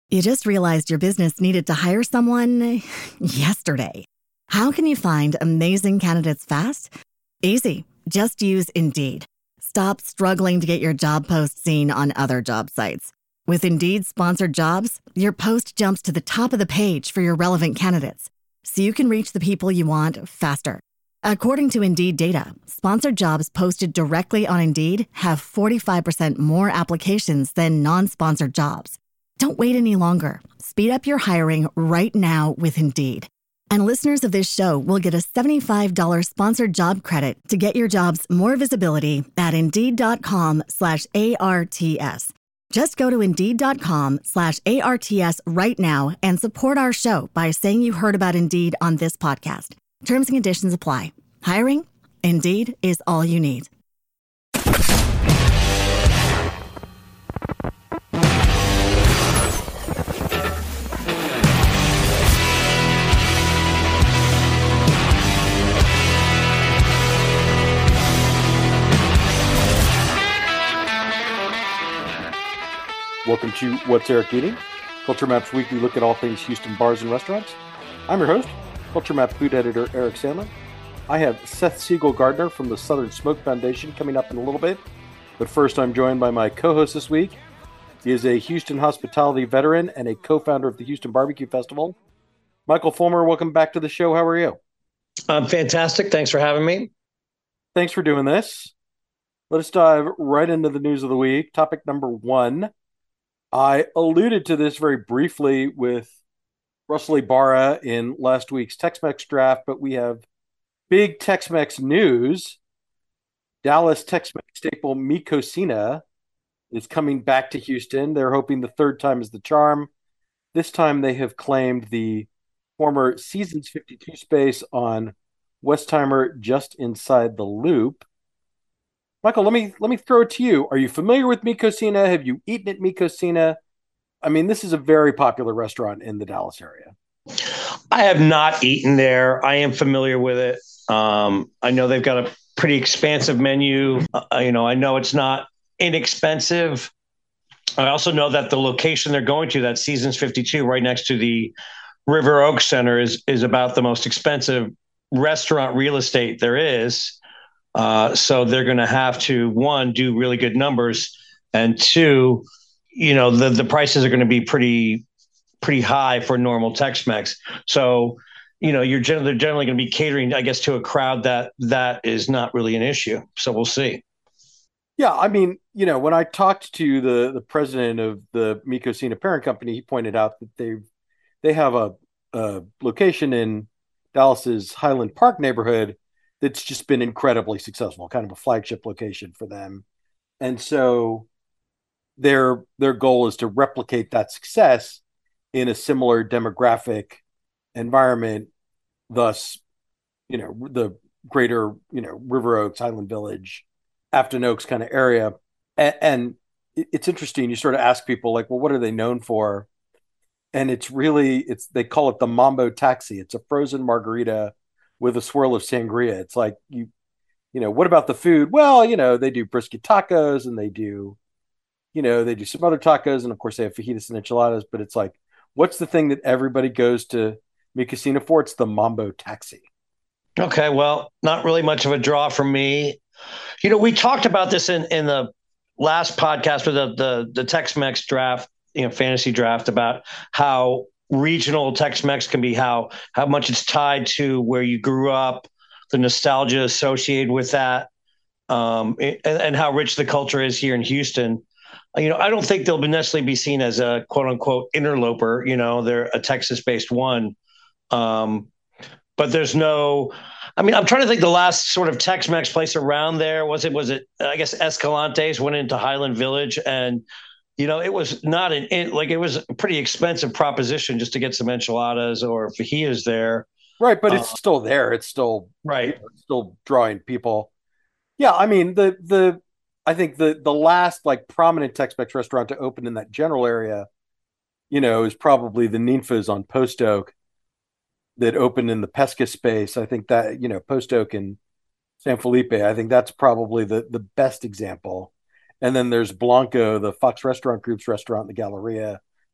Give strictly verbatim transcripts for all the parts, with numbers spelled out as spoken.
You just realized your business needed to hire someone yesterday. How can you find amazing candidates fast? Easy. Just use Indeed. Stop struggling to get your job post seen on other job sites. With Indeed sponsored jobs, your post jumps to the top of the page for your relevant candidates, so you can reach the people you want faster. According to Indeed data, sponsored jobs posted directly on Indeed have forty-five percent more applications than non-sponsored jobs. Don't wait any longer. Speed up your hiring right now with Indeed. And listeners of this show will get a seventy-five dollars sponsored job credit to get your jobs more visibility at Indeed.com slash ARTS. Just go to Indeed.com slash ARTS right now and support our show by saying you heard about Indeed on this podcast. Terms and conditions apply. Hiring? Indeed is all you need. Welcome to What's Eric Eating? Culture Map's weekly look at all things Houston bars and restaurants. I'm your host, Culture Map food editor Eric Sandler. I have Seth Siegel Gardner from the Southern Smoke Foundation coming up in a little bit. But first, I'm joined by my co-host this week. He is a Houston hospitality veteran and a co-founder of the Houston Barbecue Festival. Michael Fulmer, welcome back to the show. How are you? I'm fantastic. Thanks for having me. Thanks for doing this. Let us dive right into the news of the week. Topic number one. I alluded to this very briefly with Russell Ibarra in last week's Tex-Mex draft, but we have big Tex-Mex news. Dallas Tex-Mex staple Mi Cocina is coming back to Houston. They're hoping the third time is the charm. This time they have claimed the former Seasons fifty-two space on Westheimer just inside the Loop. Michael, let me let me throw it to you. Are you familiar with Mi Cocina? Have you eaten at Mi Cocina? I mean, this is a very popular restaurant in the Dallas area. I have not eaten there. I am familiar with it. Um, I know they've got a pretty expansive menu. Uh, you know, I know it's not inexpensive. I also know that the location they're going to, that Seasons fifty-two, right next to the River Oaks Center, is is about the most expensive restaurant real estate there is. Uh, so they're going to have to, one, do really good numbers, and two, you know, the, the prices are going to be pretty, pretty high for normal Tex-Mex. So, you know, you're generally, they're generally going to be catering, I guess, to a crowd that that is not really an issue. So we'll see. Yeah, I mean, you know, when I talked to the the president of the Mi Cocina parent company, he pointed out that they they have a, a location in Dallas's Highland Park neighborhood that's just been incredibly successful, kind of a flagship location for them. And so their their goal is to replicate that success in a similar demographic environment, thus, you know, the greater, you know, River Oaks, Highland Village, Afton Oaks kind of area. And, and it's interesting. You sort of ask people like, well, what are they known for? And it's really, it's, they call it the Mambo Taxi. It's a frozen margarita with a swirl of sangria. It's like, you, you know, what about the food? Well, you know, they do brisket tacos and they do, you know, they do some other tacos. And of course they have fajitas and enchiladas, but it's like, what's the thing that everybody goes to Mi Cocina for? It's the Mambo Taxi. Okay. Well, not really much of a draw for me. You know, we talked about this in, in the last podcast with the, the, the Tex-Mex draft, you know, fantasy draft, about how regional Tex-Mex can be, how how much it's tied to where you grew up, the nostalgia associated with that, um, and, and how rich the culture is here in Houston. You know, I don't think they'll be necessarily be seen as a quote unquote interloper. You know, they're a Texas-based one, um, but there's no. I mean, I'm trying to think. The last sort of Tex-Mex place around there was it was it I guess Escalante's went into Highland Village, and you know, it was not an it, like it was a pretty expensive proposition just to get some enchiladas or fajitas there. Right, but it's uh, still there. It's still right. You know, it's still drawing people. Yeah, I mean the the I think the the last like prominent Tex-Mex restaurant to open in that general area, you know, is probably the Ninfa's on Post Oak that opened in the Pesca space. I think that, you know, Post Oak and San Felipe, I think that's probably the the best example. And then there's Blanco, the Fox Restaurant Group's restaurant in the Galleria.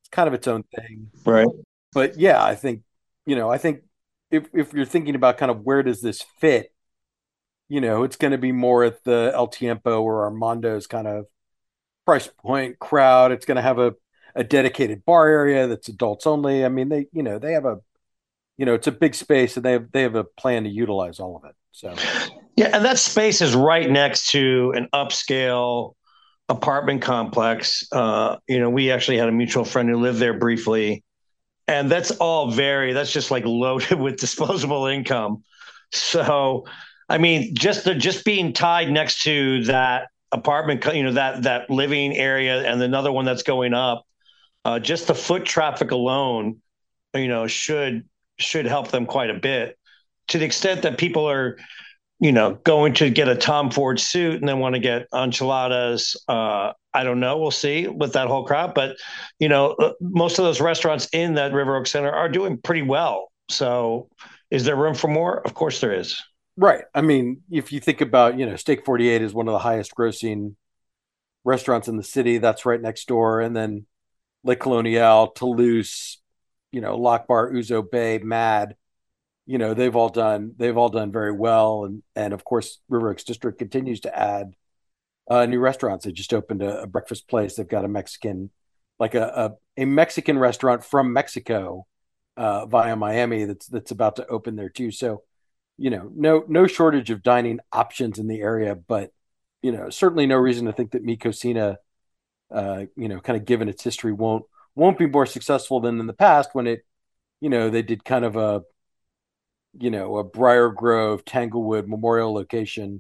It's kind of its own thing. Right. But yeah, I think, you know, I think if if you're thinking about kind of where does this fit, you know, it's going to be more at the El Tiempo or Armando's kind of price point crowd. It's going to have a a dedicated bar area that's adults only. I mean, they, you know, they have a, you know, it's a big space and they have they have a plan to utilize all of it. So yeah, and that space is right next to an upscale apartment complex. Uh, you know, we actually had a mutual friend who lived there briefly, and that's all very. That's just like loaded with disposable income. So, I mean, just the just being tied next to that apartment, you know, that that living area, and another one that's going up. Uh, just the foot traffic alone, you know, should should help them quite a bit. To the extent that people are, you know, going to get a Tom Ford suit and then want to get enchiladas. Uh, I don't know. We'll see with that whole crowd. But, you know, uh, most of those restaurants in that River Oaks Center are doing pretty well. So is there room for more? Of course there is. right. I mean, if you think about, you know, Steak forty-eight is one of the highest grossing restaurants in the city. That's right next door. And then Le Colonial, Toulouse, you know, Lock Bar, Ouzo Bay, Mad, you know, they've all done they've all done very well. And and of course, River Oaks District continues to add uh, new restaurants. They just opened a, a breakfast place. They've got a Mexican, like a a, a Mexican restaurant from Mexico uh, via Miami that's that's about to open there too. So, you know, no no shortage of dining options in the area, but you know, certainly no reason to think that Mi Cocina, uh, you know, kind of given its history, won't won't be more successful than in the past when it, you know, they did kind of a, you know, a Briar Grove, Tanglewood Memorial location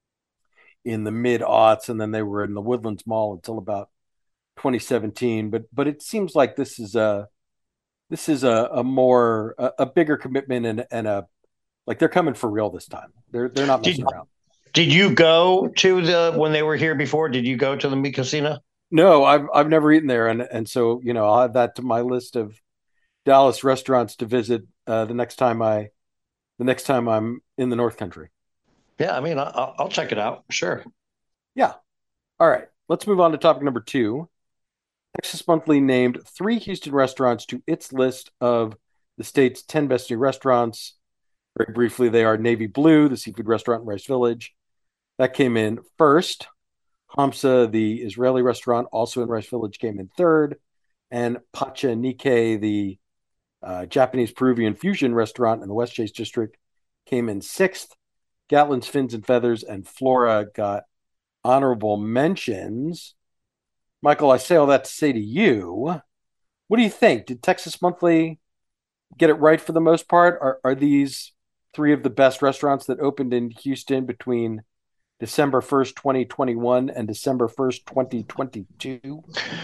in the mid aughts, and then they were in the Woodlands Mall until about twenty seventeen. But but it seems like this is a this is a, a more a, a bigger commitment and and a like they're coming for real this time. They're they're not messing Did, around. did you go to the when they were here before? Did you go to the Mi Cocina? No, I've I've never eaten there, and and so you know I'll add that to my list of Dallas restaurants to visit uh, the next time I the next time I'm in the North Country. Yeah, I mean, I'll, I'll check it out. Sure. Yeah. All right. Let's move on to topic number two. Texas Monthly named three Houston restaurants to its list of the state's ten best new restaurants. Very briefly, they are Navy Blue, the seafood restaurant in Rice Village. That came in first. Hamsa, the Israeli restaurant, also in Rice Village, came in third. And Pacha Nikkei, the uh, Japanese Peruvian fusion restaurant in the West Chase district, came in sixth. Gatlin's Fins and Feathers and Flora got honorable mentions. Michael, I say all that to say to you, what do you think? Did Texas Monthly get it right for the most part? Are, are these three of the best restaurants that opened in Houston between December first, twenty twenty-one and December first, twenty twenty-two?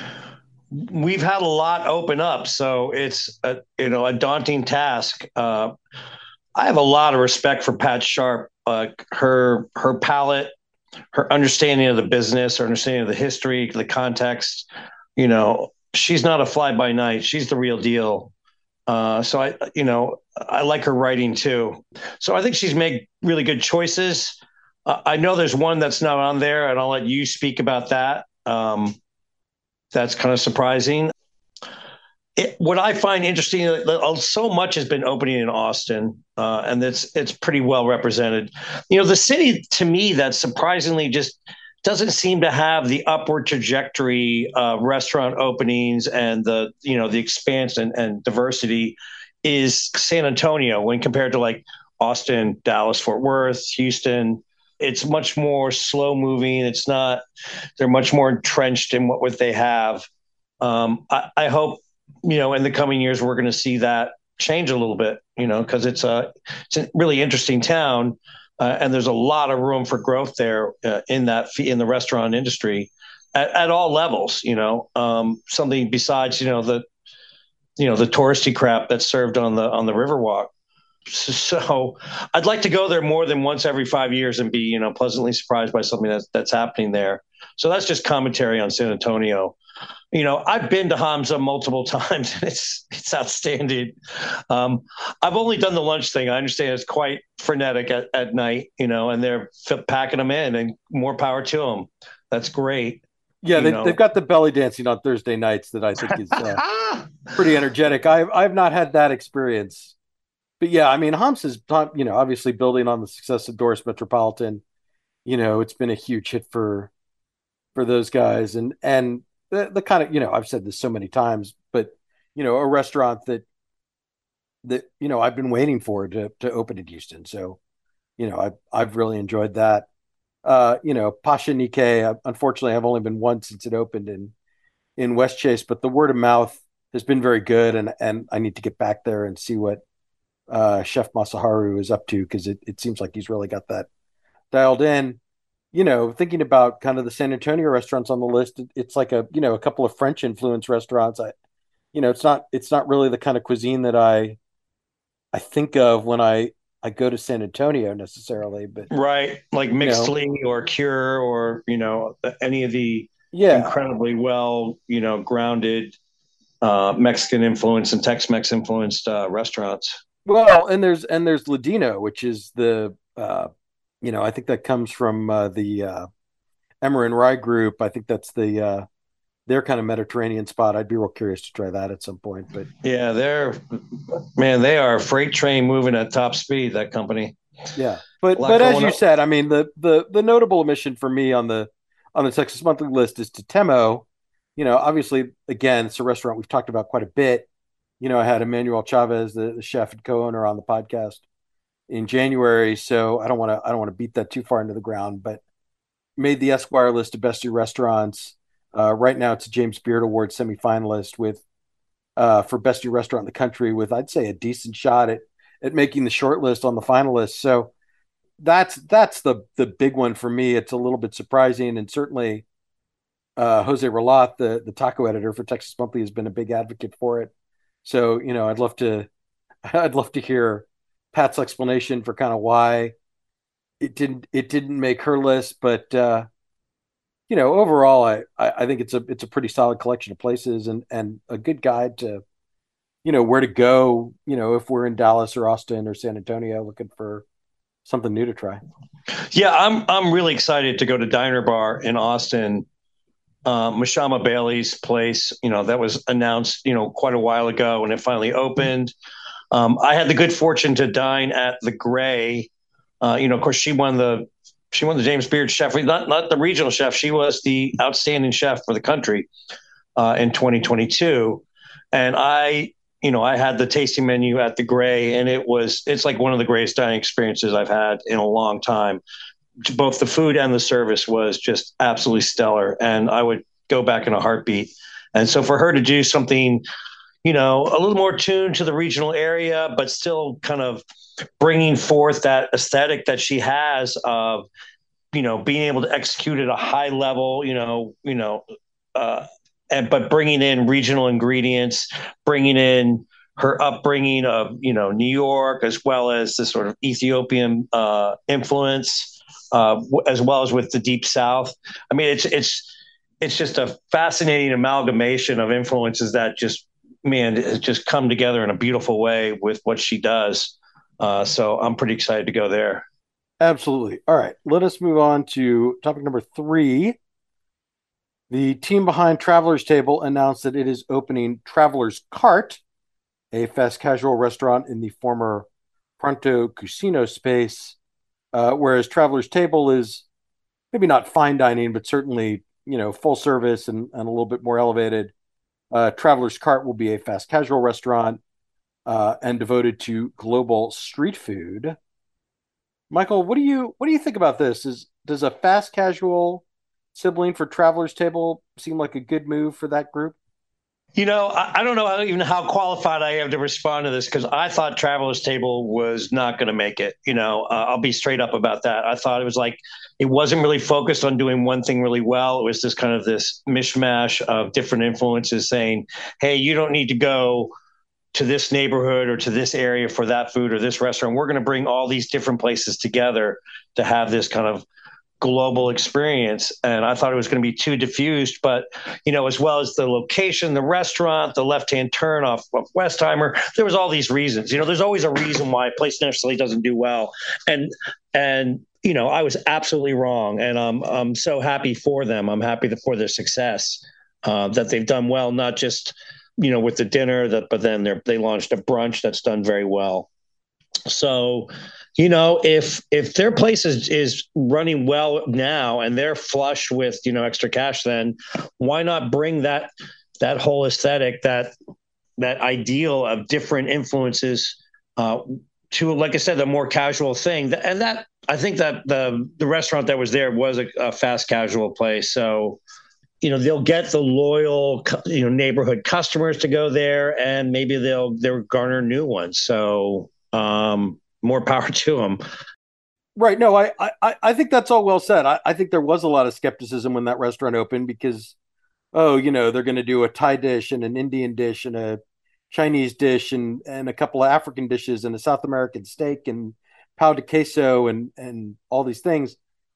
We've had a lot open up, so it's a, you know a daunting task. Uh, I have a lot of respect for Pat Sharp. Uh, her her palate, her understanding of the business, her understanding of the history, the context. You know, she's not a fly by night. She's the real deal. Uh, so I, you know, I like her writing too. So I think she's made really good choices. Uh, I know there's one that's not on there, and I'll let you speak about that. Um, that's kind of surprising. It, what I find interesting, so much has been opening in Austin, uh, and it's it's pretty well represented. You know, the city to me that surprisingly just doesn't seem to have the upward trajectory of restaurant openings and the you know the expansion and, and diversity is San Antonio when compared to like Austin, Dallas, Fort Worth, Houston. It's much more slow moving. It's not. They're much more entrenched in what, what they have. Um, I, I hope. You know, in the coming years, we're going to see that change a little bit, you know, because it's a it's a really interesting town, uh, and there's a lot of room for growth there uh, in that in the restaurant industry at, at all levels. You know, um, something besides you know the you know the touristy crap that's served on the on the Riverwalk. So I'd like to go there more than once every five years and be you know pleasantly surprised by something that's that's happening there. So that's just commentary on San Antonio. You know, I've been to Hamza multiple times, and it's it's outstanding. Um, I've only done the lunch thing. I understand it's quite frenetic at, at night, you know, and they're f- packing them in, and more power to them. That's great. Yeah, you they, know. they've got the belly dancing on Thursday nights that I think is uh, pretty energetic. I've I've not had that experience, but yeah, I mean, Humps is, you know, obviously building on the success of Doris Metropolitan. You know, it's been a huge hit for for those guys, and and the, the kind of, you know, I've said this so many times, but you know, a restaurant that that you know I've been waiting for to to open in Houston. So you know, I've I've really enjoyed that. Uh, you know, Pasha Nikkei. uh, Unfortunately, I've only been once since it opened in in West Chase, but the word of mouth has been very good, and and I need to get back there and see what uh, Chef Masaharu is up to, because it, it seems like he's really got that dialed in. You know, thinking about kind of the San Antonio restaurants on the list, it, it's like a, you know, a couple of French influence restaurants. I, you know, it's not it's not really the kind of cuisine that I I think of when I I go to San Antonio necessarily, but Right, like you know, Mixley or Cure, or you know, any of the yeah. incredibly well, you know, grounded uh, Mexican influence and Tex-Mex influenced uh, restaurants. Well, and there's and there's Ladino, which is the uh, you know, I think that comes from uh, the uh, Emmer and Rye group. I think that's the uh, their kind of Mediterranean spot. I'd be real curious to try that at some point. But Yeah, they're man, they are a freight train moving at top speed. That company, yeah, a but lot but as going you up. said, I mean, the the the notable omission for me on the on the Texas Monthly list is Totemo. You know, obviously, again, it's a restaurant we've talked about quite a bit. You know, I had Emmanuel Chavez, the, the chef and co-owner, on the podcast in January, so I don't want to I don't want to beat that too far into the ground, but made the Esquire list of best new restaurants. Uh, right now, it's a James Beard Award semifinalist with uh, for best new restaurant in the country, with, I'd say, a decent shot at at making the short list on the finalists. So that's that's the the big one for me. It's a little bit surprising, and certainly uh, Jose Relat, the the taco editor for Texas Monthly, has been a big advocate for it. So you know, I'd love to I'd love to hear Pat's explanation for kind of why it didn't it didn't make her list, but uh, you know, overall, I, I I think it's a it's a pretty solid collection of places, and and a good guide to, you know, where to go. You know, if we're in Dallas or Austin or San Antonio looking for something new to try. Yeah, I'm I'm really excited to go to Diner Bar in Austin. Um, Mashama Bailey's place, you know, that was announced, you know, quite a while ago, and it finally opened. Um, I had the good fortune to dine at the Gray. Uh, you know, of course, she won the she won the James Beard chef, not not the regional chef. She was the outstanding chef for the country uh, in twenty twenty-two, and I, you know, I had the tasting menu at the Gray, and it was it's like one of the greatest dining experiences I've had in a long time. Both the food and the service was just absolutely stellar, and I would go back in a heartbeat. And so for her to do something, you know, a little more tuned to the regional area, but still kind of bringing forth that aesthetic that she has of, you know, being able to execute at a high level, you know, you know, uh, and but bringing in regional ingredients, bringing in her upbringing of, you know, New York, as well as the sort of Ethiopian uh, influence, uh, as well as with the Deep South. I mean, it's it's it's just a fascinating amalgamation of influences that just, man, has just come together in a beautiful way with what she does. Uh, so I'm pretty excited to go there. Absolutely. All right, let us move on to topic number three. The team behind Traveler's Table announced that it is opening Traveler's Cart, a fast casual restaurant in the former Pronto Cucino space, uh, whereas Traveler's Table is maybe not fine dining, but certainly, you know, full service and, and a little bit more elevated. Uh, Traveler's Cart will be a fast casual restaurant uh, and devoted to global street food. Michael, what do you what do you think about this? Is does a fast casual sibling for Traveler's Table seem like a good move for that group? You know, I, I don't know even how qualified I am to respond to this, because I thought Traveler's Table was not going to make it. You know, uh, I'll be straight up about that. I thought it was like it wasn't really focused on doing one thing really well. It was this kind of this mishmash of different influences saying, "Hey, you don't need to go to this neighborhood or to this area for that food or this restaurant. We're going to bring all these different places together to have this kind of global experience. And I thought it was going to be too diffused, but, you know, as well as the location, the restaurant, the left-hand turn off of Westheimer, there was all these reasons. You know, there's always a reason why a place necessarily doesn't do well. And, and, you know, I was absolutely wrong. And I'm, I'm so happy for them. I'm happy for their success, uh, that they've done well, not just, you know, with the dinner, that, but then they they launched a brunch that's done very well. So, you know, if if their place is, is running well now and they're flush with, you know, extra cash, then why not bring that that whole aesthetic, that that ideal of different influences uh, to, like I said, a more casual thing. And that, I think that the the restaurant that was there was a, a fast casual place. So, you know, they'll get the loyal, you know, neighborhood customers to go there, and maybe they'll they'll garner new ones. So, um, more power to them. Right. No, I, I, I think that's all well said. I, I think there was a lot of skepticism when that restaurant opened because, oh, you know, they're going to do a Thai dish and an Indian dish and a Chinese dish and, and a couple of African dishes and a South American steak and pao de queso and, and all these things.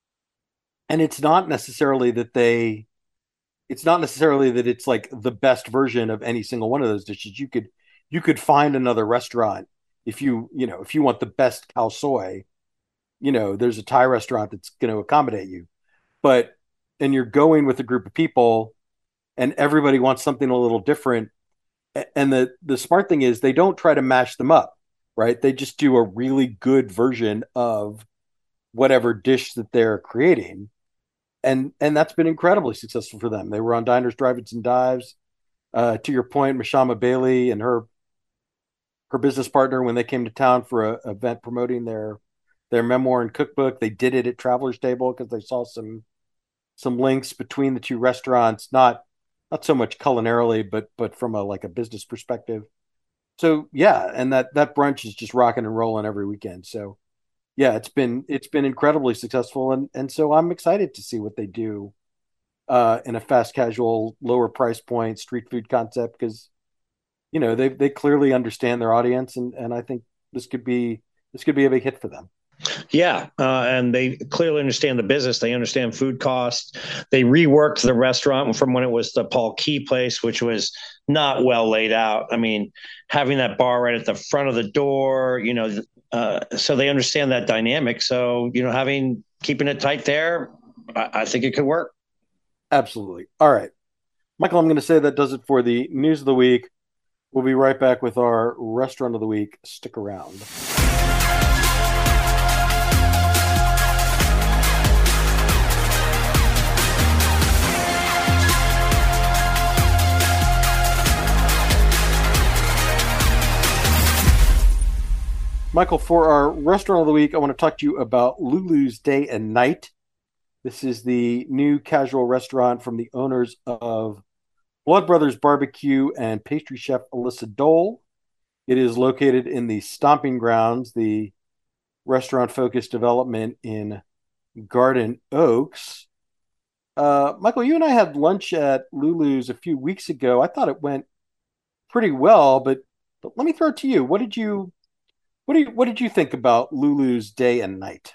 And it's not necessarily that they, it's not necessarily that it's like the best version of any single one of those dishes. You could, you could find another restaurant if you, you know, if you want the best khao soi, you know, there's a Thai restaurant that's going to accommodate you. But, and you're going with a group of people and everybody wants something a little different. And the, the smart thing is they don't try to mash them up, right? They just do a really good version of whatever dish that they're creating. And, and that's been incredibly successful for them. They were on Diners, Drive-Ins, and Dives. Uh, to your point, Mashama Bailey and her, her business partner, when they came to town for a, a event promoting their their memoir and cookbook, they did it at Traveler's Table because they saw some some links between the two restaurants, not not so much culinarily, but but from a like a business perspective. So yeah, and that that brunch is just rocking and rolling every weekend. So yeah, it's been it's been incredibly successful, and and so I'm excited to see what they do uh, in a fast casual, lower price point street food concept because, you know, they they clearly understand their audience, and and I think this could be this could be a big hit for them. Yeah, uh, and they clearly understand the business. They understand food costs. They reworked the restaurant from when it was the Paul Key place, which was not well laid out. I mean, having that bar right at the front of the door, you know, uh, so they understand that dynamic. So, you know, having keeping it tight there, I, I think it could work. Absolutely. All right, Michael, I'm going to say that does it for the news of the week. We'll be right back with our restaurant of the week. Stick around. Michael, for our restaurant of the week, I want to talk to you about Lulu's Day and Night. This is the new casual restaurant from the owners of Blood Brothers Barbecue and pastry chef Alyssa Dole. It is located in the Stomping Grounds, the restaurant-focused development in Garden Oaks. Uh, Michael, you and I had lunch at Lulu's a few weeks ago. I thought it went pretty well, but, but let me throw it to you. What did you what do you what did you think about Lulu's Day and Night?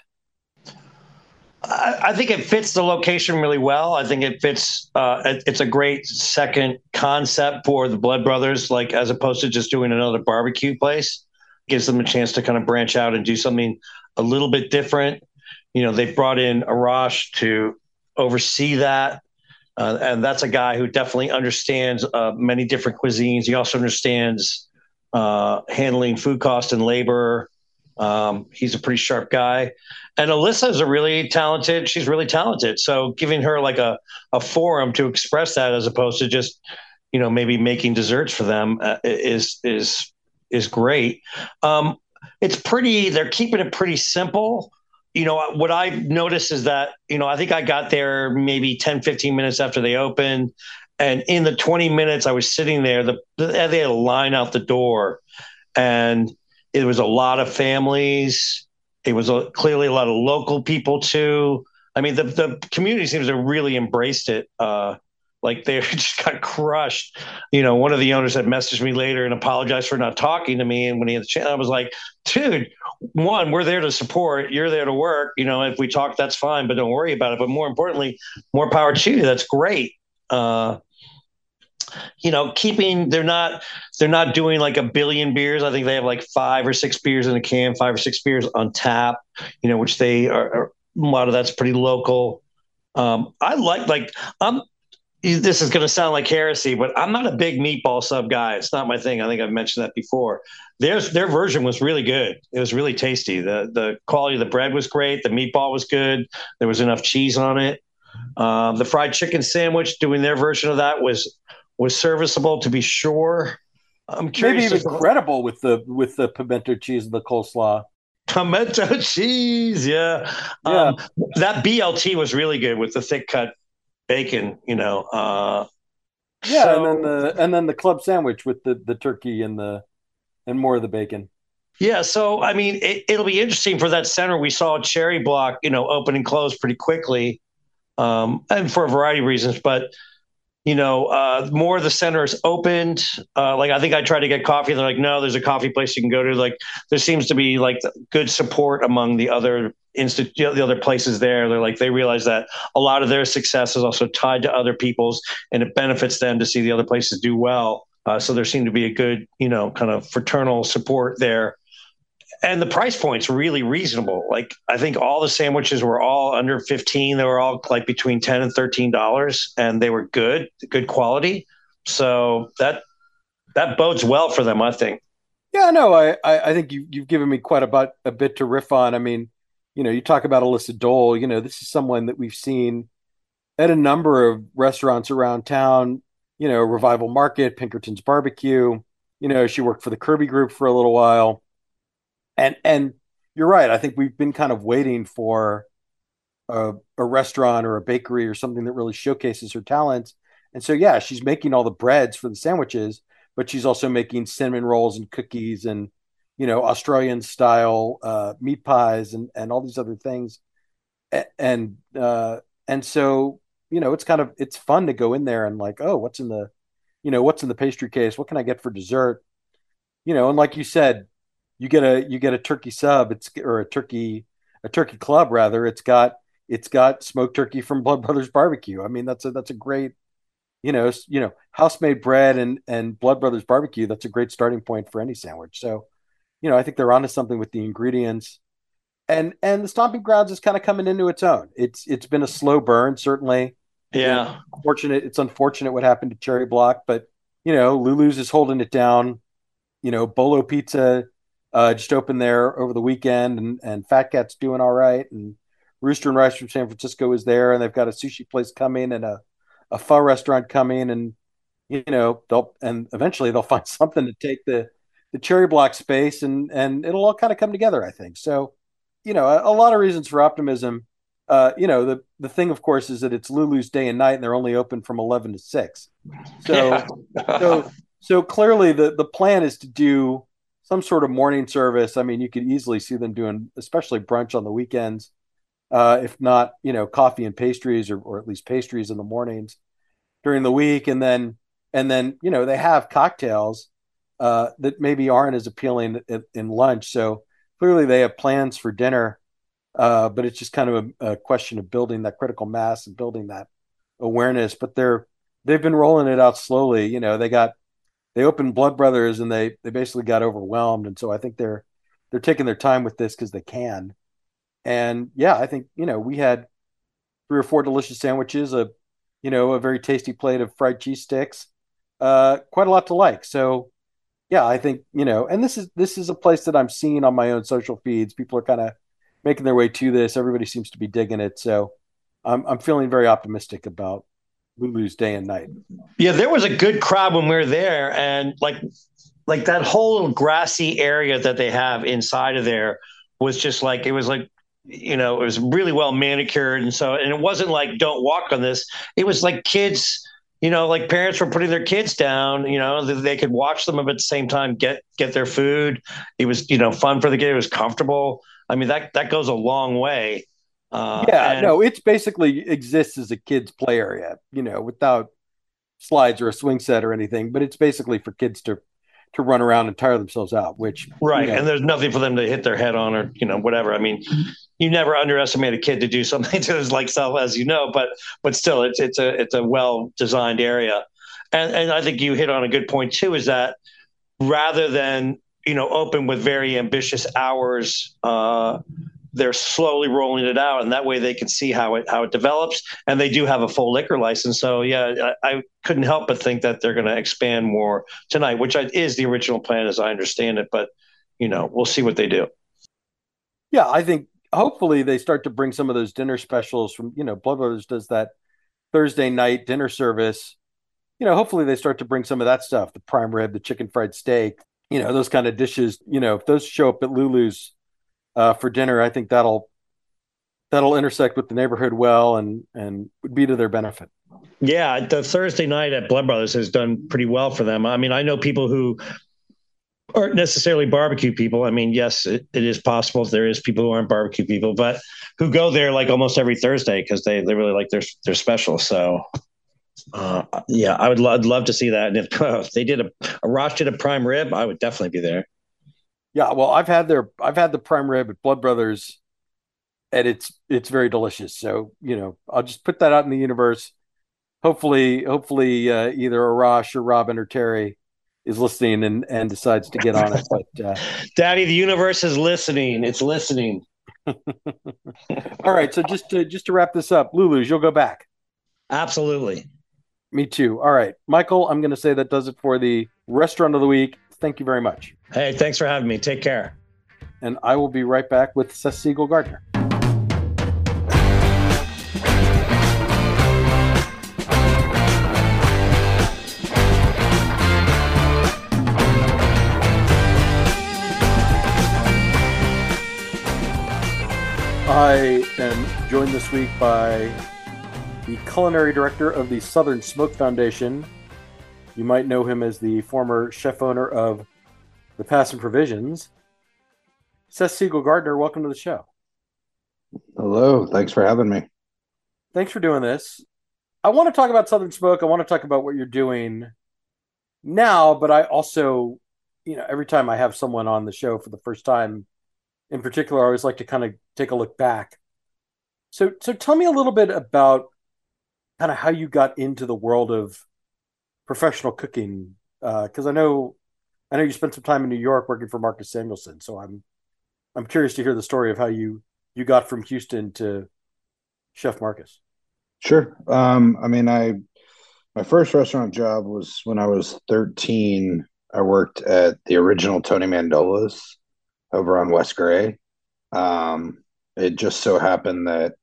I, I think it fits the location really well. I think it fits. Uh, it, it's a great second concept for the Blood Brothers, like as opposed to just doing another barbecue place. Gives them a chance to kind of branch out and do something a little bit different. You know, they brought in Arash to oversee that. Uh, and that's a guy who definitely understands uh, many different cuisines. He also understands uh, handling food cost and labor. Um, he's a pretty sharp guy. And Alyssa is a really talented, she's really talented. So giving her like a, a forum to express that as opposed to just, you know, maybe making desserts for them uh, is, is, is great. Um, it's pretty, they're keeping it pretty simple. You know, what I've noticed is that, you know, I think I got there maybe ten, fifteen minutes after they opened. And in the twenty minutes I was sitting there, the, they had a line out the door, and it was a lot of families. It was a, clearly a lot of local people too. I mean, the, the community seems to have really embraced it. Uh, like they just got crushed. You know, one of the owners had messaged me later and apologized for not talking to me. And when he had the chance, I was like, dude, one, we're there to support. You're there to work. You know, if we talk, that's fine, but don't worry about it. But more importantly, more power to you. That's great. Uh, you know, keeping they're not they're not doing like a billion beers. I think they have like five or six beers in a can, five or six beers on tap. You know, which they are. are a lot of that's pretty local. Um, I like like I'm. This is going to sound like heresy, but I'm not a big meatball sub guy. It's not my thing. I think I've mentioned that before. Their their version was really good. It was really tasty. The the quality of the bread was great. The meatball was good. There was enough cheese on it. Um, the fried chicken sandwich, doing their version of that was was serviceable to be sure. I'm Maybe curious. even credible with the with the pimento cheese and the coleslaw. Pimento cheese, yeah. Yeah. Um, that B L T was really good with the thick cut bacon. You know. Uh, Yeah, so, and then the and then the club sandwich with the the turkey and the and more of the bacon. Yeah, so I mean, it, it'll be interesting for that center. We saw Cherry Block, you know, open and close pretty quickly, um, and for a variety of reasons. But you know, uh, more of the centers opened. Uh, like I think I tried to get coffee. They're like, no, there's a coffee place you can go to. Like there seems to be like good support among the other institute, the other places there. They're like they realize that a lot of their success is also tied to other people's, and it benefits them to see the other places do well. Uh, so there seemed to be a good, you know, kind of fraternal support there. And the price point's really reasonable. Like I think all the sandwiches were all under fifteen. They were all like between ten and thirteen dollars, and they were good, good quality. So that that bodes well for them, I think. Yeah, no, I I, I think you you've given me quite a bit a bit to riff on. I mean, you know, you talk about Alyssa Dole. You know, this is someone that we've seen at a number of restaurants around town. You know, Revival Market, Pinkerton's Barbecue. You know, she worked for the Kirby Group for a little while. And and you're right. I think we've been kind of waiting for a, a restaurant or a bakery or something that really showcases her talents. And so yeah, she's making all the breads for the sandwiches, but she's also making cinnamon rolls and cookies and you know Australian style uh, meat pies and and all these other things. And uh, and so you know it's kind of it's fun to go in there and like, oh, what's in the you know what's in the pastry case? What can I get for dessert? You know, and like you said, you get a you get a turkey sub, it's or a turkey a turkey club rather. It's got it's got smoked turkey from Blood Brothers Barbecue. I mean, that's a that's a great you know you know house made bread and and Blood Brothers Barbecue. That's a great starting point for any sandwich. So you know, I think they're onto something with the ingredients. And and the Stomping Grounds is kind of coming into its own. It's it's been a slow burn, certainly. You know, Yeah. fortunate. It's unfortunate what happened to Cherry Block, but you know, Lulu's is holding it down. You know, Bolo Pizza uh, just opened there over the weekend, and and Fat Cat's doing all right, and Rooster and Rice from San Francisco is there, and they've got a sushi place coming and a a pho restaurant coming, and you know they'll and eventually they'll find something to take the the Cherry Block space, and and it'll all kind of come together, I think. So, you know, a, a lot of reasons for optimism. Uh, you know, the the thing, of course, is that it's Lulu's day and night, and they're only open from eleven to six. So, Yeah. so so clearly the the plan is to do some sort of morning service. I mean, you could easily see them doing, especially brunch on the weekends, uh, if not, you know, coffee and pastries, or or at least pastries in the mornings during the week, and then and then you know they have cocktails uh, that maybe aren't as appealing in, in lunch. So clearly they have plans for dinner, uh, but it's just kind of a, a question of building that critical mass and building that awareness. But they're they've been rolling it out slowly. You know, they got they opened Blood Brothers and they they basically got overwhelmed, and so I think they're they're taking their time with this because they can. And yeah, I think you know we had three or four delicious sandwiches, a you know a very tasty plate of fried cheese sticks, uh, quite a lot to like. So yeah, I think you know, and this is this is a place that I'm seeing on my own social feeds. People are kind of making their way to this. Everybody seems to be digging it. So I'm I'm feeling very optimistic about Lulu's day and night. Yeah, there was a good crowd when we were there, and like like that whole grassy area that they have inside of there was just like it was like you know it was really well manicured, and so and it wasn't like don't walk on this. It was like kids, you know, like parents were putting their kids down, you know, they, they could watch them, but at the same time get get their food. It was you know fun for the kid. It was comfortable. I mean that that goes a long way. Uh, Yeah, and no, it's basically exists as a kids play area, you know, without slides or a swing set or anything, but it's basically for kids to to run around and tire themselves out, which right. You know, and there's nothing for them to hit their head on, or, you know, whatever. I mean, you never underestimate a kid to do something to his like self, as you know, but, but still it's, it's a, it's a well-designed area. And, and I think you hit on a good point too, is that rather than, you know, open with very ambitious hours, uh, they're slowly rolling it out, and that way they can see how it how it develops. And they do have a full liquor license, so yeah, I, I couldn't help but think that they're going to expand more tonight, which is the original plan, as I understand it. But you know, we'll see what they do. Yeah, I think hopefully they start to bring some of those dinner specials from, you know, Blood Brothers does that Thursday night dinner service. You know, hopefully they start to bring some of that stuff, the prime rib, the chicken fried steak, you know, those kind of dishes. You know, if those show up at Lulu's uh, for dinner, I think that'll that'll intersect with the neighborhood well, and and would be to their benefit. Yeah, the Thursday night at Blood Brothers has done pretty well for them. I mean, I know people who aren't necessarily barbecue people. I mean, yes, it, it is possible there is people who aren't barbecue people, but who go there like almost every Thursday because they, they really like their their special. So, uh, yeah, I would lo- I'd love to see that. And if, uh, if they did a, a Rosh did a prime rib, I would definitely be there. Yeah, well, I've had their I've had the prime rib at Blood Brothers, and it's it's very delicious. So, you know, I'll just put that out in the universe. Hopefully, hopefully, uh, either Arash or Robin or Terry is listening and, and decides to get on it. But uh, Daddy, the universe is listening. It's listening. All right. So just to just to wrap this up, Lulu's, you'll go back. Absolutely. Me too. All right, Michael, I'm going to say that does it for the restaurant of the week. Thank you very much. Hey, thanks for having me. Take care. And I will be right back with Seth Siegel Gardner. I am joined this week by the culinary director of the Southern Smoke Foundation. You might know him as the former chef owner of the Passion Provisions. Seth Siegel Gardner, welcome to the show. Hello. Thanks for having me. Thanks for doing this. I want to talk about Southern Smoke. I want to talk about what you're doing now, but I also, you know, every time I have someone on the show for the first time, in particular, I always like to kind of take a look back. So, so tell me a little bit about kind of how you got into the world of professional cooking, because uh, I know, I know you spent some time in New York working for Marcus Samuelsson. So I'm, I'm curious to hear the story of how you you got from Houston to Chef Marcus. Sure. Um, I mean, I my first restaurant job was when I was thirteen. I worked at the original Tony Mandola's over on West Gray. Um, it just so happened that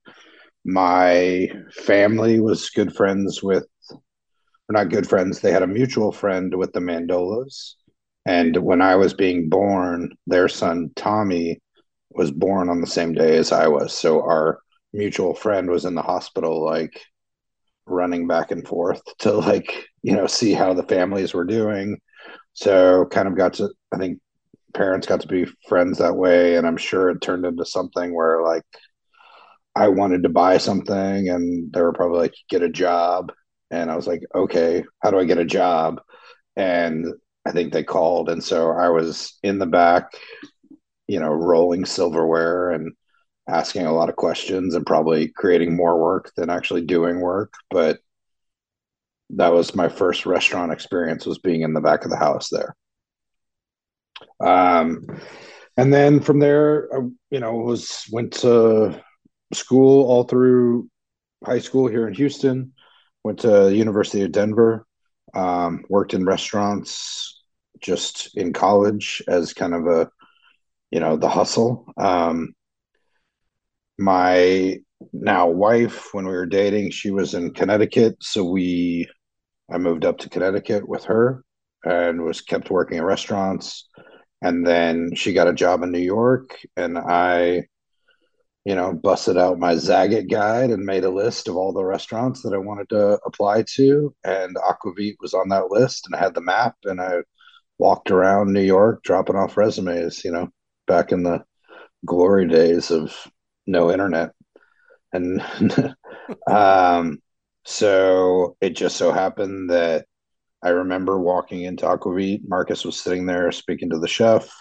my family was good friends with, or not good friends, they had a mutual friend with the Mandolas. And when I was being born, their son, Tommy, was born on the same day as I was. So our mutual friend was in the hospital, like running back and forth to like, you know, see how the families were doing. So kind of got to, I think, parents got to be friends that way, and I'm sure it turned into something where like I wanted to buy something and they were probably like, get a job, and I was like, okay, how do I get a job? And I think they called, and so I was in the back, you know, rolling silverware and asking a lot of questions and probably creating more work than actually doing work. But that was my first restaurant experience, was being in the back of the house there. Um, and then from there, I, you know, was went to school all through high school here in Houston. Went to the University of Denver. Um, worked in restaurants just in college as kind of a, you know, the hustle. Um, my now wife, when we were dating, she was in Connecticut, so we I moved up to Connecticut with her and was kept working in restaurants. And then she got a job in New York, and I, you know, busted out my Zagat guide and made a list of all the restaurants that I wanted to apply to. And Aquavit was on that list, and I had the map, and I walked around New York dropping off resumes, you know, back in the glory days of no internet. And um, so it just so happened that I remember walking into Aquavit. Marcus was sitting there speaking to the chef.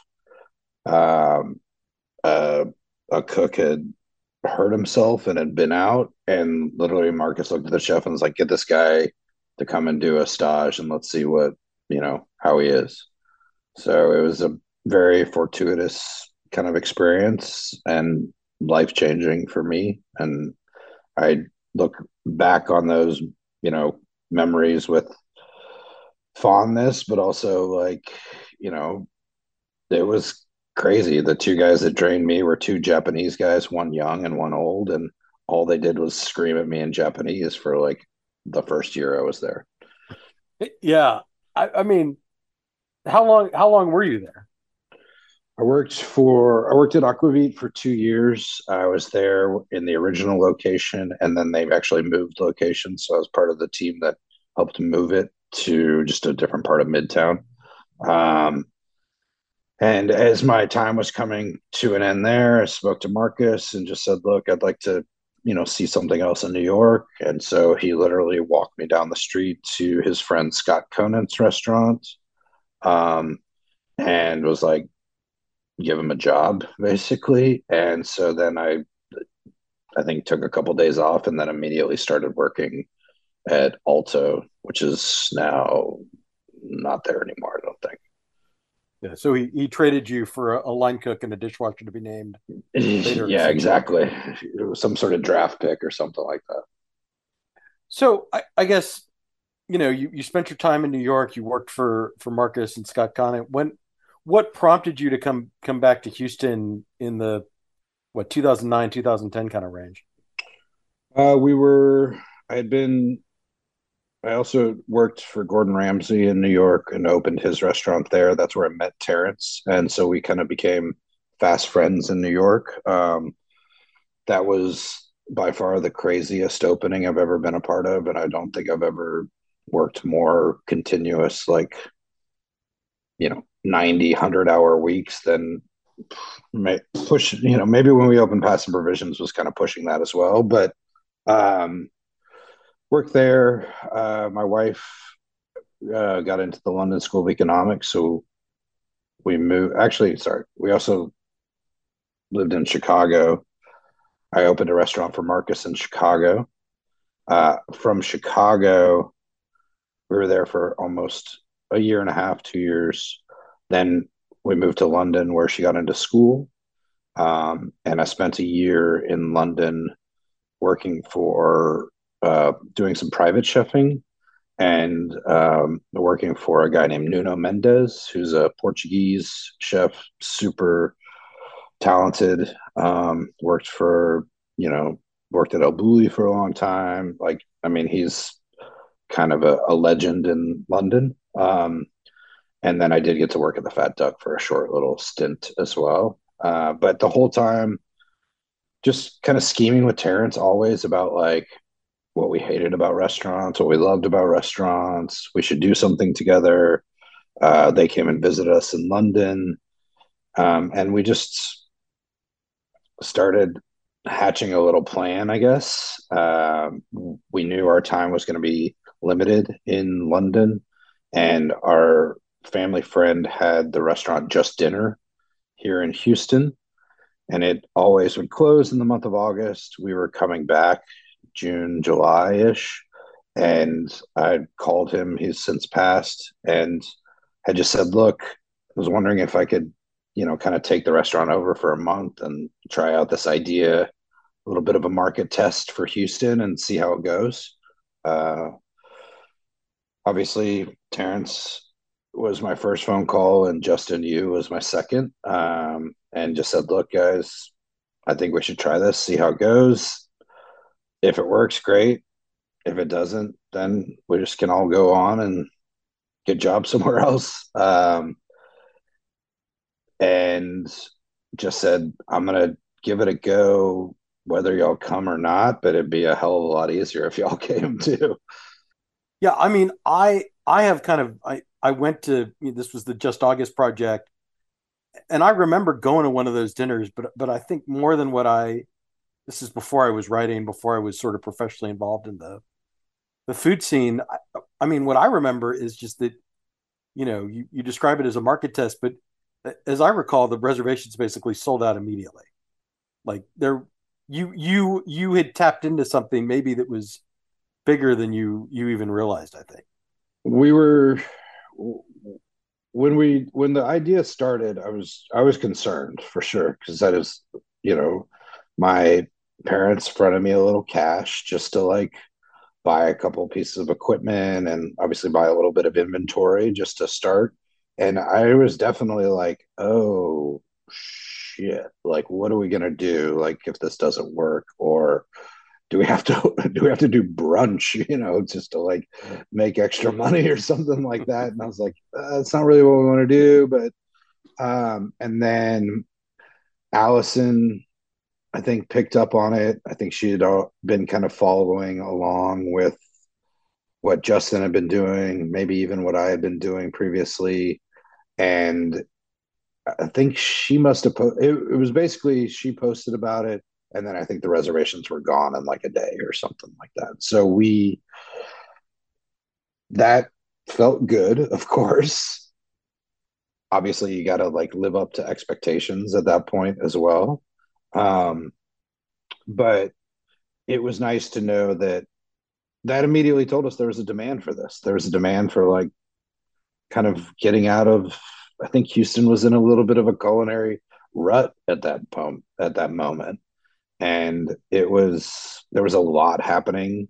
Um, uh, a cook had hurt himself and had been out, and literally Marcus looked at the chef and was like, "Get this guy to come and do a stage, and let's see what you know how he is." So it was a very fortuitous kind of experience and life changing for me. And I look back on those, you know, memories with fondness, but also like, you know, it was crazy. The two guys that trained me were two Japanese guys, one young and one old, and all they did was scream at me in Japanese for like the first year I was there. Yeah. I, I mean, how long how long were you there? I worked for I worked at Aquavit for two years. I was there in the original location, and then they've actually moved locations. So I was part of the team that helped move it to just a different part of Midtown. Um, and as my time was coming to an end there, I spoke to Marcus and just said, "Look, I'd like to, you know, see something else in New York." And so he literally walked me down the street to his friend Scott Conant's restaurant, um, and was like, give him a job basically. And so then I I think took a couple of days off and then immediately started working at Alto, which is now not there anymore, I don't think. Yeah. So he, he traded you for a, a line cook and a dishwasher to be named later. Yeah, exactly. It was some sort of draft pick or something like that. So I, I guess, you know, you, you spent your time in New York, you worked for for Marcus and Scott Conant. When what prompted you to come come back to Houston in the what two thousand nine, two thousand ten kind of range? Uh, we were I had been I also worked for Gordon Ramsay in New York and opened his restaurant there. That's where I met Terrence. And so we kind of became fast friends in New York. Um, that was by far the craziest opening I've ever been a part of. And I don't think I've ever worked more continuous, like, you know, ninety, one hundred hour weeks than may push, you know, maybe when we opened Past and Provisions was kind of pushing that as well. But, um, worked there. Uh, my wife uh, got into the London School of Economics, so we moved. Actually, sorry, we also lived in Chicago. I opened a restaurant for Marcus in Chicago. Uh, from Chicago, we were there for almost a year and a half, two years. Then we moved to London, where she got into school, um, and I spent a year in London working for uh, doing some private chefing and um, working for a guy named Nuno Mendes, who's a Portuguese chef, super talented. Um, worked for, you know, worked at El Bulli for a long time. Like, I mean, he's kind of a, a legend in London. Um, and then I did get to work at the Fat Duck for a short little stint as well. Uh, but the whole time, just kind of scheming with Terrence always about like, what we hated about restaurants, what we loved about restaurants. We should do something together. Uh, they came and visited us in London. Um, and we just started hatching a little plan, I guess. Uh, we knew our time was going to be limited in London. And our family friend had the restaurant Just Dinner here in Houston. And it always would close in the month of August. We were coming back June, July ish. And I called him, he's since passed, and I just said, look, I was wondering if I could, you know, kind of take the restaurant over for a month and try out this idea, a little bit of a market test for Houston and see how it goes. Uh, obviously, Terrence was my first phone call and Justin Yu was my second, um, and just said, look, guys, I think we should try this, see how it goes. If it works, great. If it doesn't, then we just can all go on and get jobs somewhere else. Um, and just said, I'm going to give it a go, whether y'all come or not, but it'd be a hell of a lot easier if y'all came too. Yeah. I mean, I, I have kind of, I, I went to, you know, this was the Just August project, and I remember going to one of those dinners, but, but I think more than what I, this is before I was writing, before I was sort of professionally involved in the the food scene. I, I mean, what I remember is just that, you know, you, you describe it as a market test, but as I recall, the reservations basically sold out immediately. Like there, you you you had tapped into something maybe that was bigger than you you even realized. I think. We were when we when the idea started, I was I was concerned for sure because that is, you know, my parents fronted me a little cash just to like buy a couple pieces of equipment and obviously buy a little bit of inventory just to start. And I was definitely like, oh shit, like what are we gonna do? Like if this doesn't work, or do we have to do we have to do brunch, you know, just to like make extra money or something like that? And I was like, uh, that's not really what we want to do. But um, and then Allison, I think, picked up on it. I think she had been kind of following along with what Justin had been doing, maybe even what I had been doing previously. And I think she must have po- it, it was basically she posted about it, and then I think the reservations were gone in like a day or something like that. So we that felt good, of course. Obviously, you got to like live up to expectations at that point as well. Um, but it was nice to know that that immediately told us there was a demand for this. There was a demand for like kind of getting out of. I think Houston was in a little bit of a culinary rut at that pump at that moment, and it was there was a lot happening.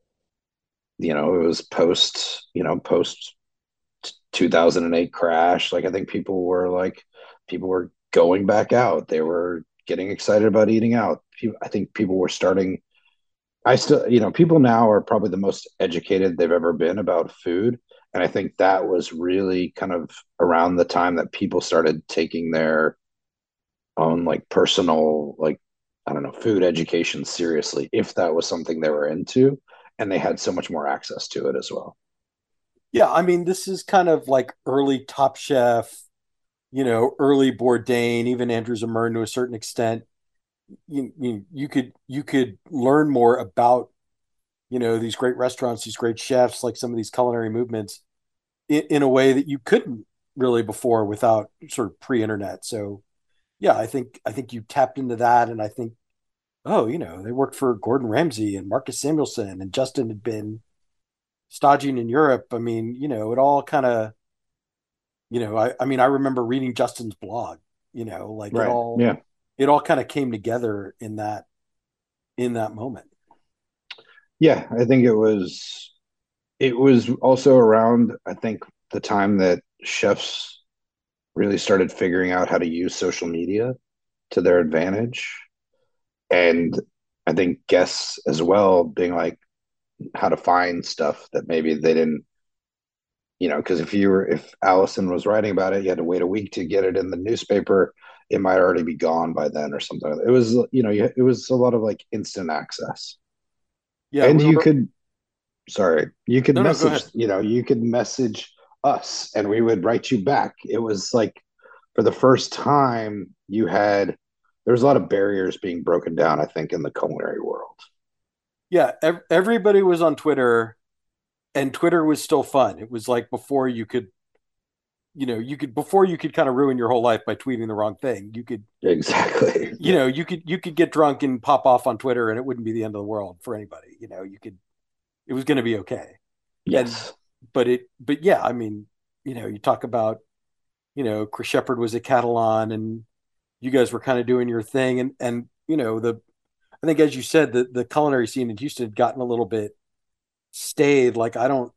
You know, it was post you know post two thousand eight crash. Like I think people were like people were going back out. They were getting excited about eating out. I think people were starting. I still, you know, people now are probably the most educated they've ever been about food. And I think that was really kind of around the time that people started taking their own like personal, like, I don't know, food education seriously, if that was something they were into. And they had so much more access to it as well. Yeah, I mean, this is kind of like early Top Chef, you know, early Bourdain, even Andrew Zimmern to a certain extent. You, you you could you could learn more about, you know, these great restaurants, these great chefs, like some of these culinary movements in, in a way that you couldn't really before without sort of pre-internet. So yeah, I think I think you tapped into that, and I think, oh, you know, they worked for Gordon Ramsay and Marcus Samuelson, and Justin had been staging in Europe. I mean, you know, it all kind of, you know, I, I mean, I remember reading Justin's blog, you know, like it Right. all, Yeah. it all kind of came together in that, in that moment. Yeah. I think it was, it was also around, I think, the time that chefs really started figuring out how to use social media to their advantage. And I think guests as well being like how to find stuff that maybe they didn't, you know, because if you were, if Allison was writing about it, you had to wait a week to get it in the newspaper. It might already be gone by then or something. It was, you know, it was a lot of like instant access. Yeah, And we you were. could, sorry, you could No, no, go message, ahead. you know, you could message us and we would write you back. It was like for the first time you had, there was a lot of barriers being broken down, I think, in the culinary world. Yeah, ev- everybody was on Twitter, and Twitter was still fun. It was like before you could, you know, you could before you could kind of ruin your whole life by tweeting the wrong thing. You could, Exactly. you Yeah. know, you could you could get drunk and pop off on Twitter, and it wouldn't be the end of the world for anybody. You know, you could, it was going to be okay. And Yes. but it, but yeah, I mean, you know, you talk about, you know, Chris Shepard was at Catalan, and you guys were kind of doing your thing, and and you know, the I think as you said, the the culinary scene in Houston had gotten a little bit stayed. Like I don't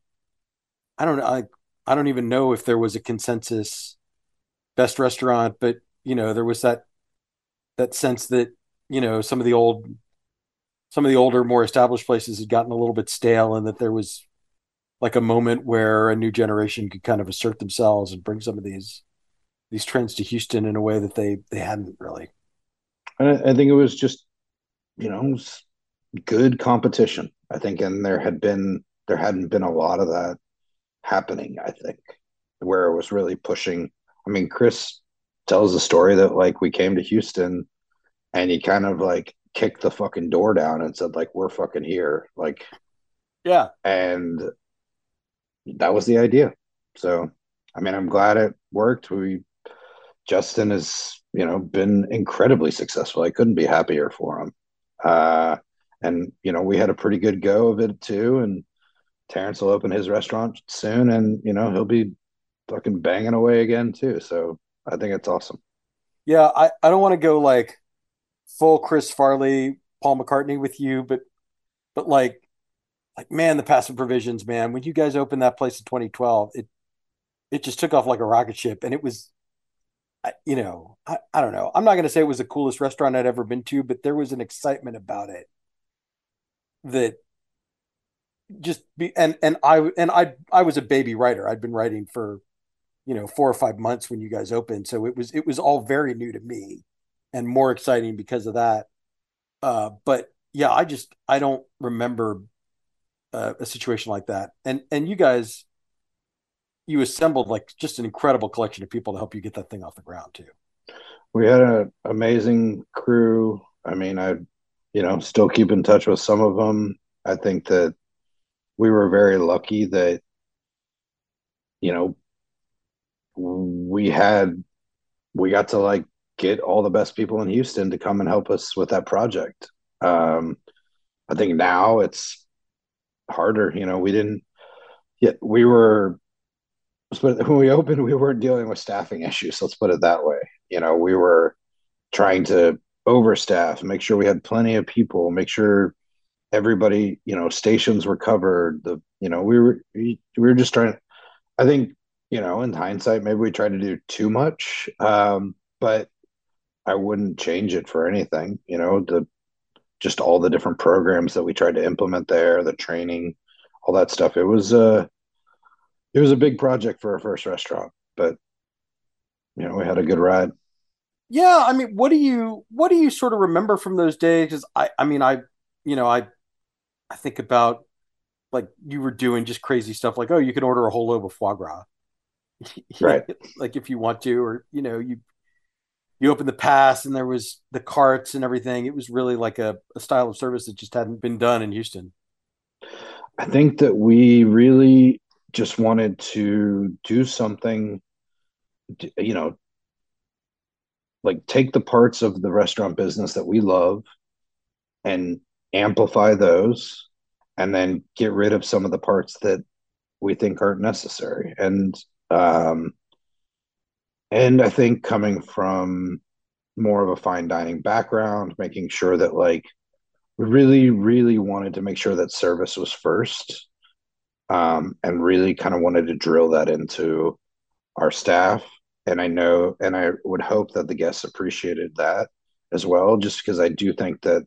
I don't I I don't even know if there was a consensus best restaurant, but you know, there was that that sense that, you know, some of the old some of the older, more established places had gotten a little bit stale, and that there was like a moment where a new generation could kind of assert themselves and bring some of these these trends to Houston in a way that they they hadn't really. And I, I think it was just, you know, good competition. I think, and there had been, there hadn't been a lot of that happening, I think, where it was really pushing. I mean, Chris tells the story that like we came to Houston and he kind of like kicked the fucking door down and said, like, we're fucking here. Like, Yeah. And that was the idea. So, I mean, I'm glad it worked. We Justin has, you know, been incredibly successful. I couldn't be happier for him. Uh, and you know, we had a pretty good go of it too. And Terrence will open his restaurant soon, and you know, he'll be fucking banging away again too. So I think it's awesome. Yeah. I, I don't want to go like full Chris Farley, Paul McCartney with you, but, but like, like, man, the passive provisions, man, when you guys opened that place in twenty twelve, it, it just took off like a rocket ship. And it was, you know, I, I don't know. I'm not going to say it was the coolest restaurant I'd ever been to, but there was an excitement about it that just be, and, and I, and I, I was a baby writer. I'd been writing for, you know, four or five months when you guys opened. So it was, it was all very new to me and more exciting because of that. Uh, but yeah, I just, I don't remember uh, a situation like that. And, and you guys, you assembled like just an incredible collection of people to help you get that thing off the ground too. We had an amazing crew. I mean, I, you know, still keep in touch with some of them. I think that we were very lucky that, you know, we had, we got to like get all the best people in Houston to come and help us with that project. Um, I think now it's harder. You know, we didn't yet, we were, but when we opened, we weren't dealing with staffing issues. Let's put it that way. You know, we were trying to overstaff, make sure we had plenty of people, make sure everybody, you know, stations were covered. The, you know, we were we, we were just trying. I think, you know, in hindsight, maybe we tried to do too much, um, but I wouldn't change it for anything. You know, the just all the different programs that we tried to implement there, the training, all that stuff. It was uh it was a big project for our first restaurant, but you know, we had a good ride. Yeah, I mean, what do you what do you sort of remember from those days? Because I, I mean, I, you know, I, I think about like you were doing just crazy stuff, like oh, you can order a whole load of foie gras, Right. like if you want to, or you know, you you open the pass and there was the carts and everything. It was really like a, a style of service that just hadn't been done in Houston. I think that we really just wanted to do something, you know, like take the parts of the restaurant business that we love and amplify those and then get rid of some of the parts that we think aren't necessary. And um and I think coming from more of a fine dining background, making sure that like we really, really wanted to make sure that service was first, um, and really kind of wanted to drill that into our staff. And I know, and I would hope that the guests appreciated that as well, just because I do think that,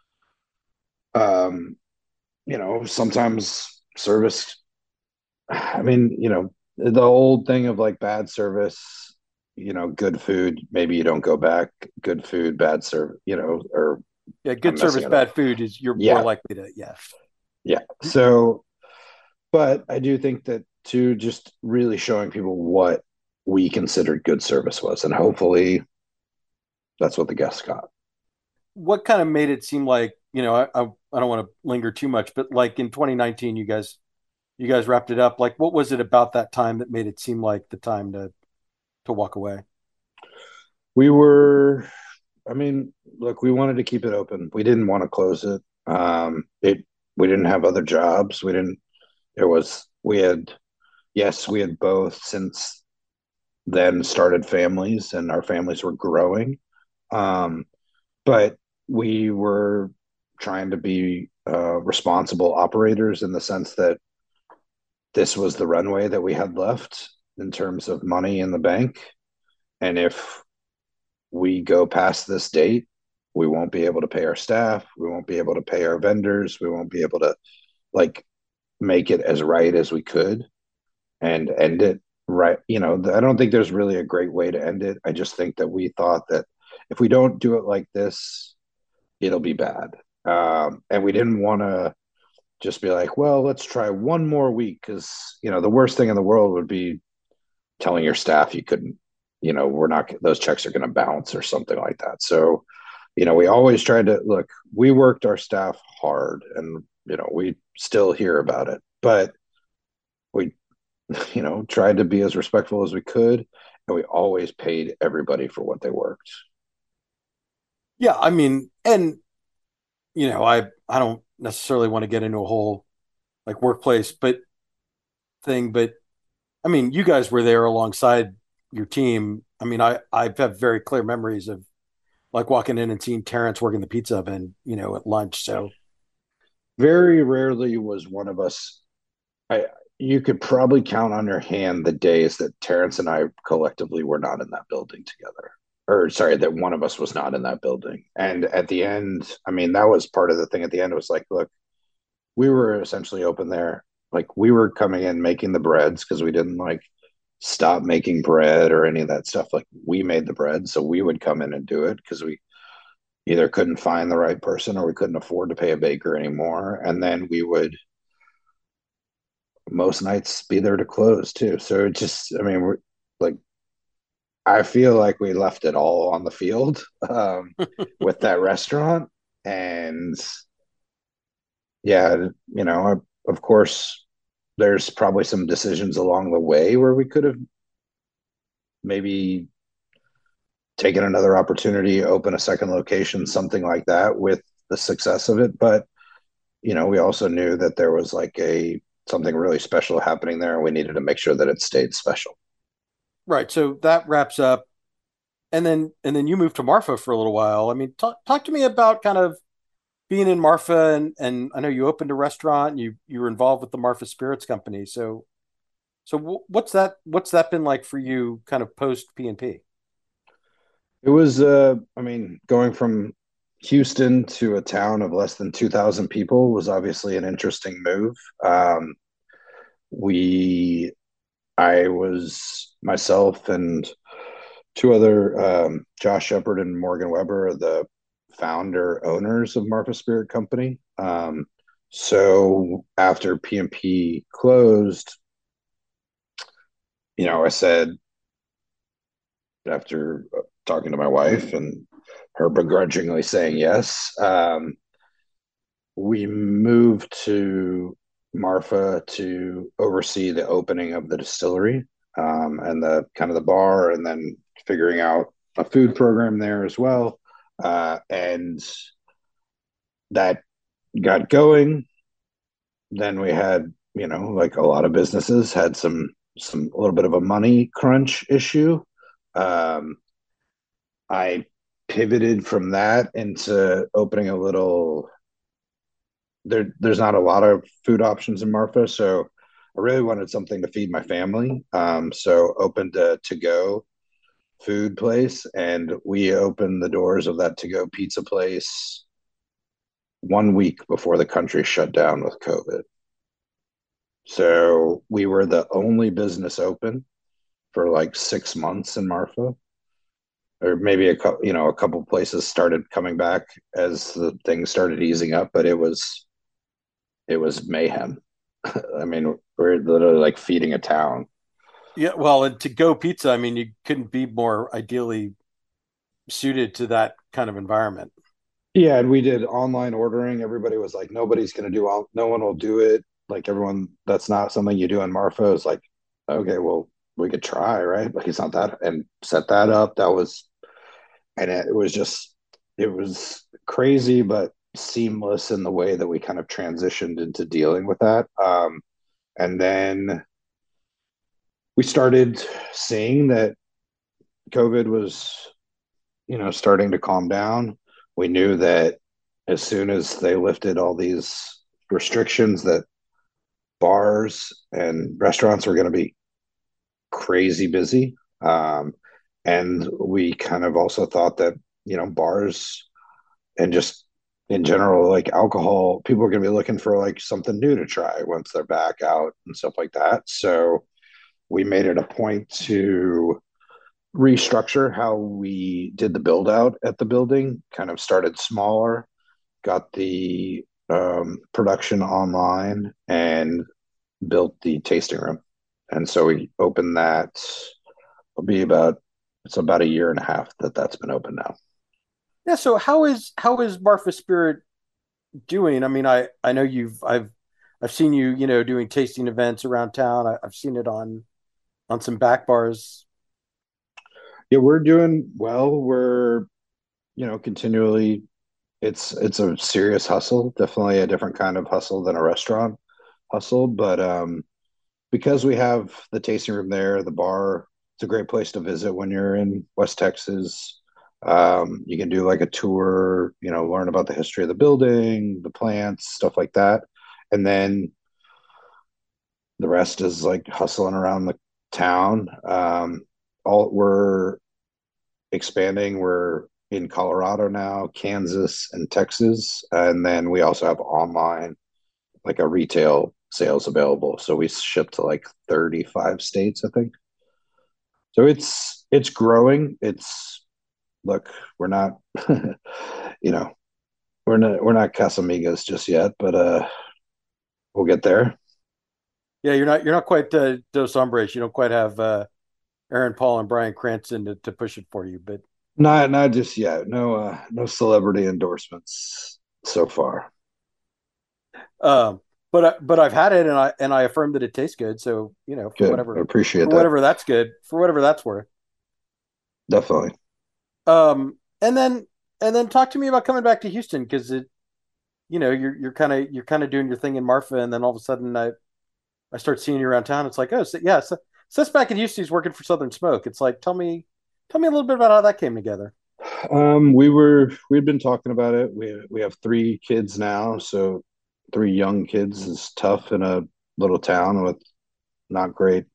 um, you know, sometimes service, I mean, you know, the old thing of like bad service, you know, good food, maybe you don't go back, good food, bad service, you know, or Yeah, I'm good messing service, it up. bad food is you're more Yeah. likely to yeah. Yeah. So, but I do think that too, just really showing people what we considered good service was, and hopefully that's what the guests got. What kind of made it seem like you know I I, I don't want to linger too much, but like in twenty nineteen, you guys you guys wrapped it up. Like, what was it about that time that made it seem like the time to to walk away? We were, I mean, look, we wanted to keep it open. We didn't want to close it. Um, it, we didn't have other jobs. We didn't, there was, we had, yes, we had both since then started families and our families were growing. Um, but we were trying to be uh, responsible operators in the sense that this was the runway that we had left in terms of money in the bank. And if we go past this date, we won't be able to pay our staff. We won't be able to pay our vendors. We won't be able to like make it as right as we could and end it right. You know, I don't think there's really a great way to end it. I just think that we thought that if we don't do it like this, it'll be bad. Um, and we didn't want to just be like, well, let's try one more week because, you know, the worst thing in the world would be telling your staff you couldn't, you know, we're not, those checks are going to bounce or something like that. So, you know, we always tried to look, we worked our staff hard and you know, we still hear about it, but we, you know, tried to be as respectful as we could, and we always paid everybody for what they worked. Yeah, I mean, and you know, I I don't necessarily want to get into a whole like workplace but thing, but I mean, you guys were there alongside your team. I mean, I I have very clear memories of like walking in and seeing Terrence working the pizza oven, you know, at lunch. So Very rarely was one of us. I You could probably count on your hand the days that Terrence and I collectively were not in that building together. Or sorry, that one of us was not in that building. And at the end, I mean, that was part of the thing at the end. It was like, look, we were essentially open there. Like we were coming in making the breads because we didn't like stop making bread or any of that stuff. Like we made the bread. So we would come in and do it because we either couldn't find the right person or we couldn't afford to pay a baker anymore. And then we would most nights be there to close too. So it just, I mean, we're like, I feel like we left it all on the field um, with that restaurant. And yeah, you know, of course, there's probably some decisions along the way where we could have maybe taken another opportunity, open a second location, something like that with the success of it. But, you know, we also knew that there was like a something really special happening there, and we needed to make sure that it stayed special. right, so that wraps up, and then and then you moved to Marfa for a little while. I mean, talk talk to me about kind of being in Marfa, and and I know you opened a restaurant. And you you were involved with the Marfa Spirits Company. So so what's that what's that been like for you, kind of post P and P? It was, uh, I mean, going from Houston to a town of less than two thousand people was obviously an interesting move. Um, we, I was myself and two other, um, Josh Shepard and Morgan Weber, the founder owners of Marfa Spirit Company. Um, so after P and P closed, you know, I said, after talking to my wife and her begrudgingly saying yes, um, we moved to Marfa to oversee the opening of the distillery um, and the kind of the bar, and then figuring out a food program there as well. Uh, and that got going. Then we had, you know, like a lot of businesses had some some a little bit of a money crunch issue. Um, I pivoted from that into opening a little. There, there's not a lot of food options in Marfa, so I really wanted something to feed my family. Um, so opened a to go food place, and we opened the doors of that to go pizza place one week before the country shut down with COVID. So we were the only business open for like six months in Marfa, or maybe a couple, you know, a couple places started coming back as the things started easing up, but it was it was mayhem. I mean, we're literally like feeding a town. Yeah, well, and to go pizza, I mean, you couldn't be more ideally suited to that kind of environment. Yeah, and we did online ordering. Everybody was like, nobody's going to do all, no one will do it. Like everyone, that's not something you do in Marfa. It's like, okay, well, we could try, right? Like it's not that, and set that up. That was, and it, it was just, it was crazy, but seamless in the way that we kind of transitioned into dealing with that. Um, and then we started seeing that COVID was, you know, starting to calm down. We knew that as soon as they lifted all these restrictions, that bars and restaurants were going to be crazy busy. Um, and we kind of also thought that, you know, bars and just in general, like alcohol, people are going to be looking for like something new to try once they're back out and stuff like that. So we made it a point to restructure how we did the build out at the building, kind of started smaller, got the um, production online, and built the tasting room. And so we opened that. It'll be about it's about a year and a half that that's been open now. Yeah. So how is how is Marfa Spirit doing? I mean, I I know you've I've I've seen you, you know, doing tasting events around town. I, I've seen it on on some back bars. Yeah, we're doing well. We're, you know, continually it's it's a serious hustle, definitely a different kind of hustle than a restaurant hustle, but um because we have the tasting room there, the bar, it's a great place to visit when you're in West Texas. Um, you can do like a tour, you know, learn about the history of the building, the plants, stuff like that. And then the rest is like hustling around the town. Um, all we're expanding. We're in Colorado now, Kansas, and Texas, and then we also have online, like a retail sales available. So we ship to like thirty-five states, I think. So it's it's growing. It's look, we're not, you know, we're not we're not Casamigas just yet, but uh, we'll get there. Yeah, you're not you're not quite uh, Dos Hombres. You don't quite have uh, Aaron Paul and Brian Cranston to, to push it for you, but Not not just yet. No uh, no celebrity endorsements so far. um, but I, but I've had it and I and I affirm that it tastes good. So you know, for Good. I whatever appreciate for that. whatever that's good, for whatever that's worth. Definitely. Um, and then and then talk to me about coming back to Houston because it, you know, you're you're kind of you're kind of doing your thing in Marfa, and then all of a sudden I I start seeing you around town. It's like, oh, so, yeah, so, so that's back in Houston. He's working for Southern Smoke. It's like, tell me, tell me a little bit about how that came together. Um, we were we'd been talking about it. We we have three kids now, so three young kids is tough in a little town with not great,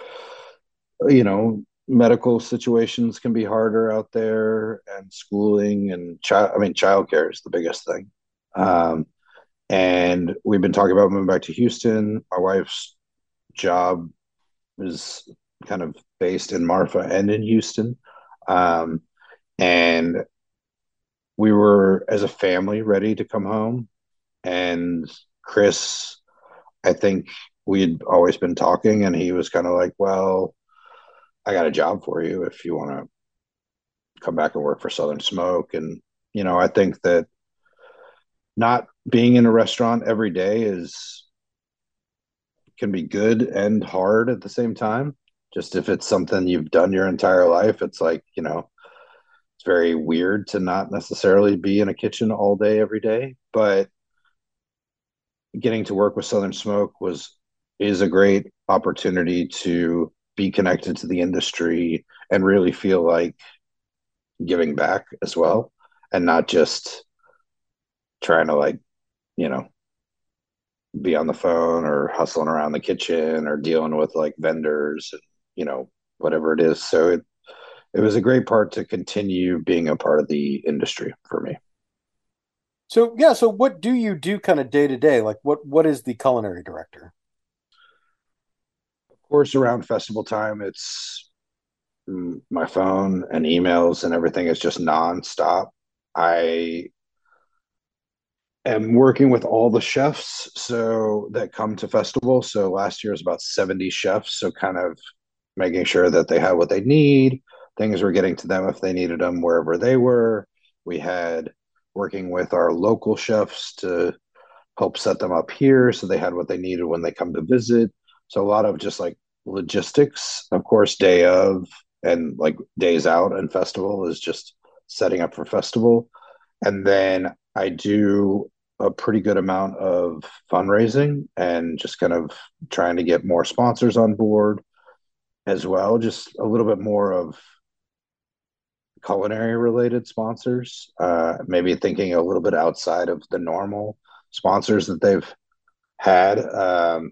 you know, medical situations can be harder out there, and schooling and child. I mean, childcare is the biggest thing. Um, and we've been talking about moving back to Houston. My wife's job is kind of based in Marfa and in Houston. Um, and we were as a family ready to come home. And Chris, I think we had always been talking, and he was kind of like, well, I got a job for you if you want to come back and work for Southern Smoke. And, you know, I think that not being in a restaurant every day is can be good and hard at the same time. Just if it's something you've done your entire life, it's like, you know, it's very weird to not necessarily be in a kitchen all day every day. But getting to work with Southern Smoke was is a great opportunity to be connected to the industry and really feel like giving back as well, and not just trying to, like, you know, be on the phone or hustling around the kitchen or dealing with like vendors and, you know, whatever it is. So it it was a great part to continue being a part of the industry for me. So yeah, so what do you do kind of day to day? Like what what is the culinary director? Of course, around festival time, it's mm, my phone and emails and everything is just nonstop. I am working with all the chefs so that come to festival. So last year was about seventy chefs. So kind of making sure that they had what they need. Things were getting to them if they needed them wherever they were. We had working with our local chefs to help set them up here so they had what they needed when they come to visit. So a lot of just like logistics, of course, day of and like days out and festival is just setting up for festival. And then I do a pretty good amount of fundraising and just kind of trying to get more sponsors on board as well. Just a little bit more of culinary related sponsors, uh, maybe thinking a little bit outside of the normal sponsors that they've had. Um,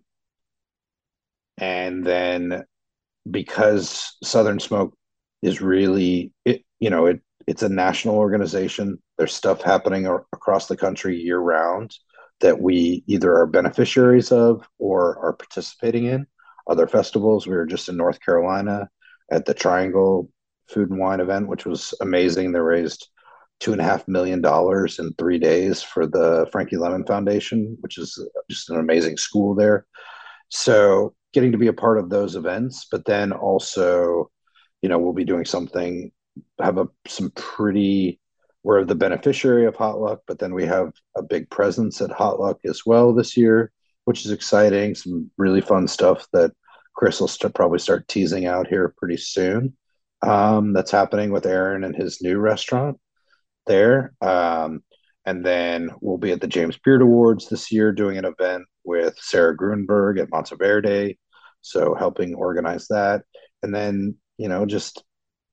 and then because Southern Smoke is really it, you know, it it's a national organization. There's stuff happening ar- across the country year round that we either are beneficiaries of or are participating in. Other festivals. We were just in North Carolina at the Triangle Food and Wine event, which was amazing. They raised two and a half million dollars in three days for the Frankie Lemon Foundation, which is just an amazing school there. So getting to be a part of those events, but then also, you know, we'll be doing something, have a, some pretty we're the beneficiary of Hot Luck, but then we have a big presence at Hot Luck as well this year, which is exciting. Some really fun stuff that Chris will st- probably start teasing out here pretty soon. Um, that's happening with Aaron and his new restaurant there. Um, and then we'll be at the James Beard Awards this year doing an event with Sarah Grunberg at Monteverde. So helping organize that. And then, you know, just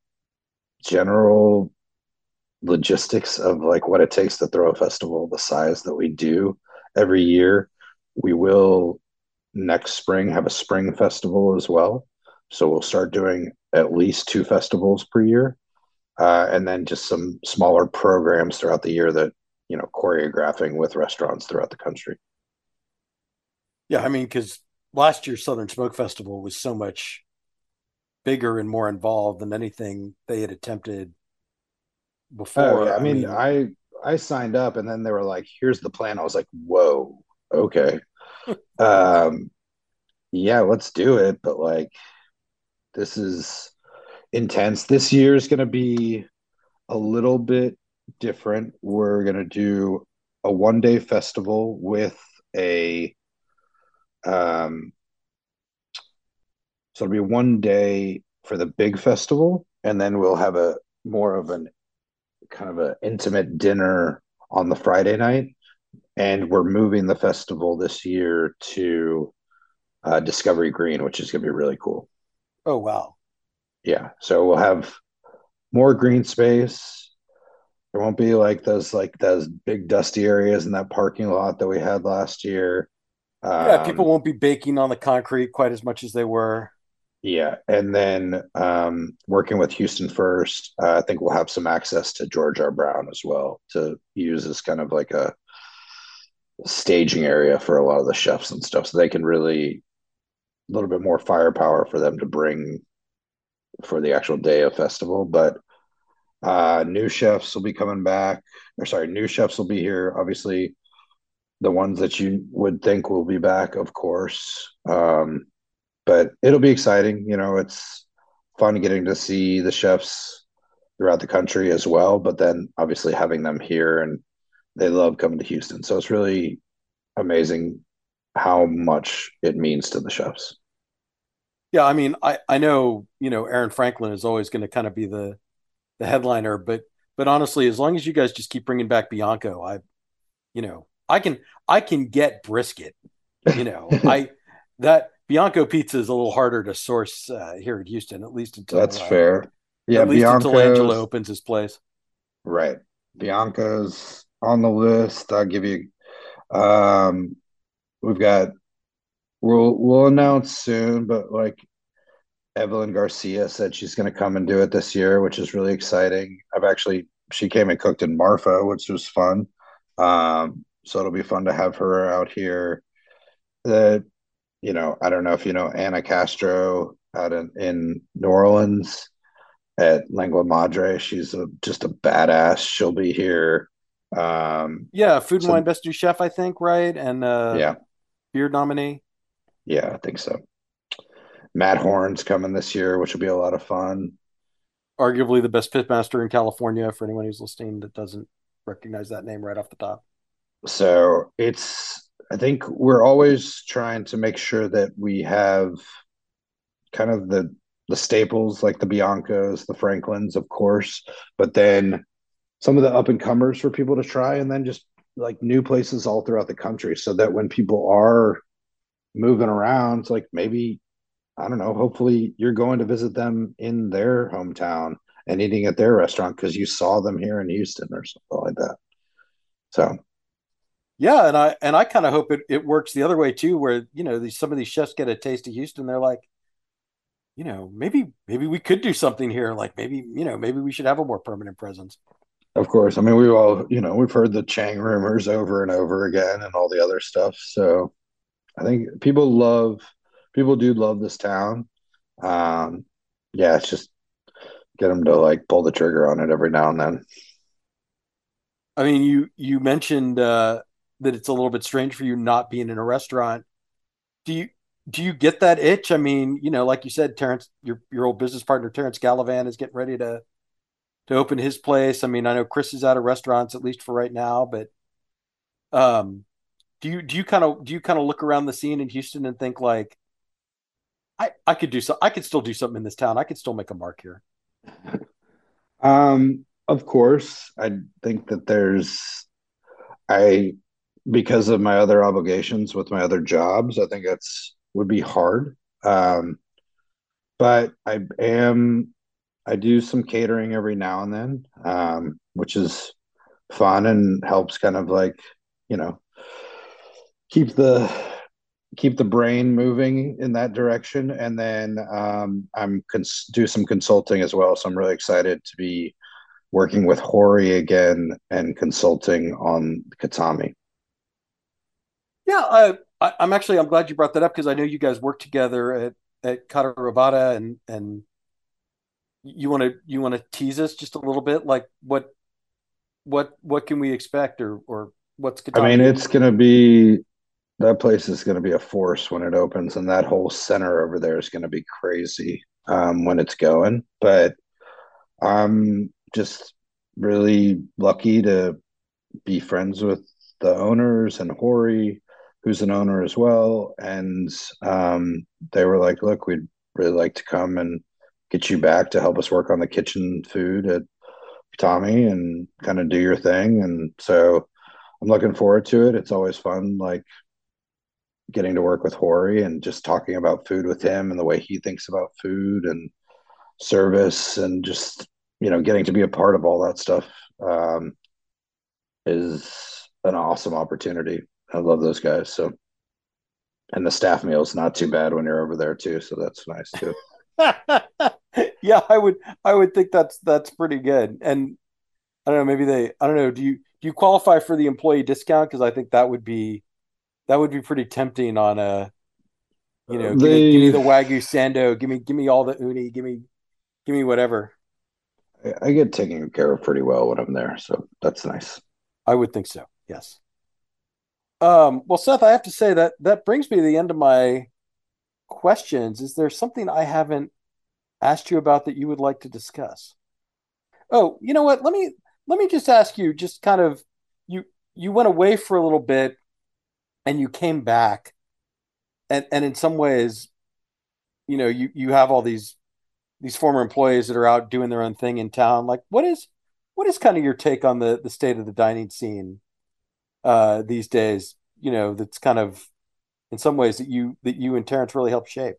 general logistics of like what it takes to throw a festival the size that we do every year. We will next spring have a spring festival as well. So we'll start doing at least two festivals per year. Uh, and then just some smaller programs throughout the year that, you know, choreographing with restaurants throughout the country. Yeah, I mean, because last year's Southern Smoke Festival was so much bigger and more involved than anything they had attempted before. Oh yeah, I I mean, mean, I I signed up and then they were like, "Here's the plan." I was like, "Whoa, okay, um, yeah, let's do it." But like, this is intense. This year is going to be a little bit different. We're going to do a one day festival with a um, so it'll be one day for the big festival, and then we'll have a more of an kind of an intimate dinner on the Friday night. And we're moving the festival this year to uh, Discovery Green, which is going to be really cool. oh wow. Yeah, so we'll have more green space. There won't be like those like those big dusty areas in that parking lot that we had last year. Yeah, people Um, won't be baking on the concrete quite as much as they were. yeah, and then um, working with Houston First, uh, I think we'll have some access to George R. Brown as well to use as kind of like a staging area for a lot of the chefs and stuff, so they can really a little bit more firepower for them to bring for the actual day of festival. But uh, new chefs will be coming back, or sorry, new chefs will be here. Obviously, the ones that you would think will be back, of course. Um, but it'll be exciting. You know, it's fun getting to see the chefs throughout the country as well. But then obviously having them here, and they love coming to Houston. So it's really amazing how much it means to the chefs. Yeah, I mean, I I know, you know, Aaron Franklin is always going to kind of be the the headliner, but but honestly, as long as you guys just keep bringing back Bianco, I you know, I can I can get brisket. You know, I that Bianco pizza is a little harder to source uh, here in Houston, at least That's until uh, fair. Yeah, at least until Angelo Bianco's opens his place. right. Bianco's on the list. I'll give you um we've got we'll we'll announce soon, but like Evelyn Garcia said she's gonna come and do it this year, which is really exciting. I've actually she came and cooked in Marfa, which was fun. Um, so it'll be fun to have her out here. The you know, I don't know if you know Anna Castro out in, in New Orleans at Lengua Madre. She's a, just a badass. She'll be here. Um, Yeah, Food and so Wine Best New Chef, I think, right? And uh yeah, beard nominee. yeah, I think so. Matt Horn's coming this year, which will be a lot of fun. Arguably the best pitmaster in California for anyone who's listening that doesn't recognize that name right off the top. So it's, I think we're always trying to make sure that we have kind of the the staples like the Biancos, the Franklins, of course, but then some of the up and comers for people to try, and then just like new places all throughout the country, so that when people are moving around, it's like maybe I don't know. Hopefully, you're going to visit them in their hometown and eating at their restaurant because you saw them here in Houston or something like that. So Yeah, and I and I kind of hope it, it works the other way too, where you know these some of these chefs get a taste of Houston, they're like, you know, maybe maybe we could do something here. Like maybe you know maybe we should have a more permanent presence. of course, I mean we've all you know we've heard the Chang rumors over and over again and all the other stuff. So I think people love people do love this town. Um, yeah, it's just get them to like pull the trigger on it every now and then. I mean, you you mentioned uh, that it's a little bit strange for you not being in a restaurant. Do you do you get that itch? I mean, you know, like you said, Terrence, your your old business partner Terrence Gallivan is getting ready to to open his place. I mean, I know Chris is out of restaurants at least for right now, but um, do you do you kind of do you kind of look around the scene in Houston and think like, I I could do so I could still do something in this town. I could still make a mark here. Um, of course, I think that there's I because of my other obligations with my other jobs, I think that's would be hard. Um, but I am I do some catering every now and then, um, which is fun and helps kind of like, you know, keep the keep the brain moving in that direction. And then um, I'm cons- do some consulting as well. So I'm really excited to be working with Hori again and consulting on Katami. Yeah, I, I I'm actually I'm glad you brought that up because I know you guys work together at at Kata Ravata, and and you want to you want to tease us just a little bit, like what what what can we expect, or or what's I mean, Katami? it's going to be that place is going to be a force when it opens, and that whole center over there is going to be crazy um, when it's going. But I'm just really lucky to be friends with the owners and Hori, who's an owner as well. And um, they were like, look, we'd really like to come and get you back to help us work on the kitchen food at Tommy and kind of do your thing. And so I'm looking forward to it. It's always fun, like getting to work with Hori and just talking about food with him and the way he thinks about food and service and just, you know, getting to be a part of all that stuff. Um, is an awesome opportunity. I love those guys. So, and the staff meal is not too bad when you're over there too. So that's nice too. Yeah, I would I would think that's that's pretty good. And I don't know, maybe they I don't know, do you do you qualify for the employee discount? Because I think that would be that would be pretty tempting on a, you know, give me give me They, the Wagyu Sando, give me give me all the uni, give me give me whatever. I get taken care of pretty well when I'm there. So that's nice. I would think so. Yes. Um, well, Seth, I have to say that that brings me to the end of my questions. Is there something I haven't asked you about that you would like to discuss? Oh, you know what? Let me let me just ask you, just kind of, you you went away for a little bit and you came back, and and in some ways, you know, you you have all these these former employees that are out doing their own thing in town. Like, what is what is kind of your take on the the state of the dining scene uh these days? You know, that's kind of in some ways that you that you and Terrence really helped shape.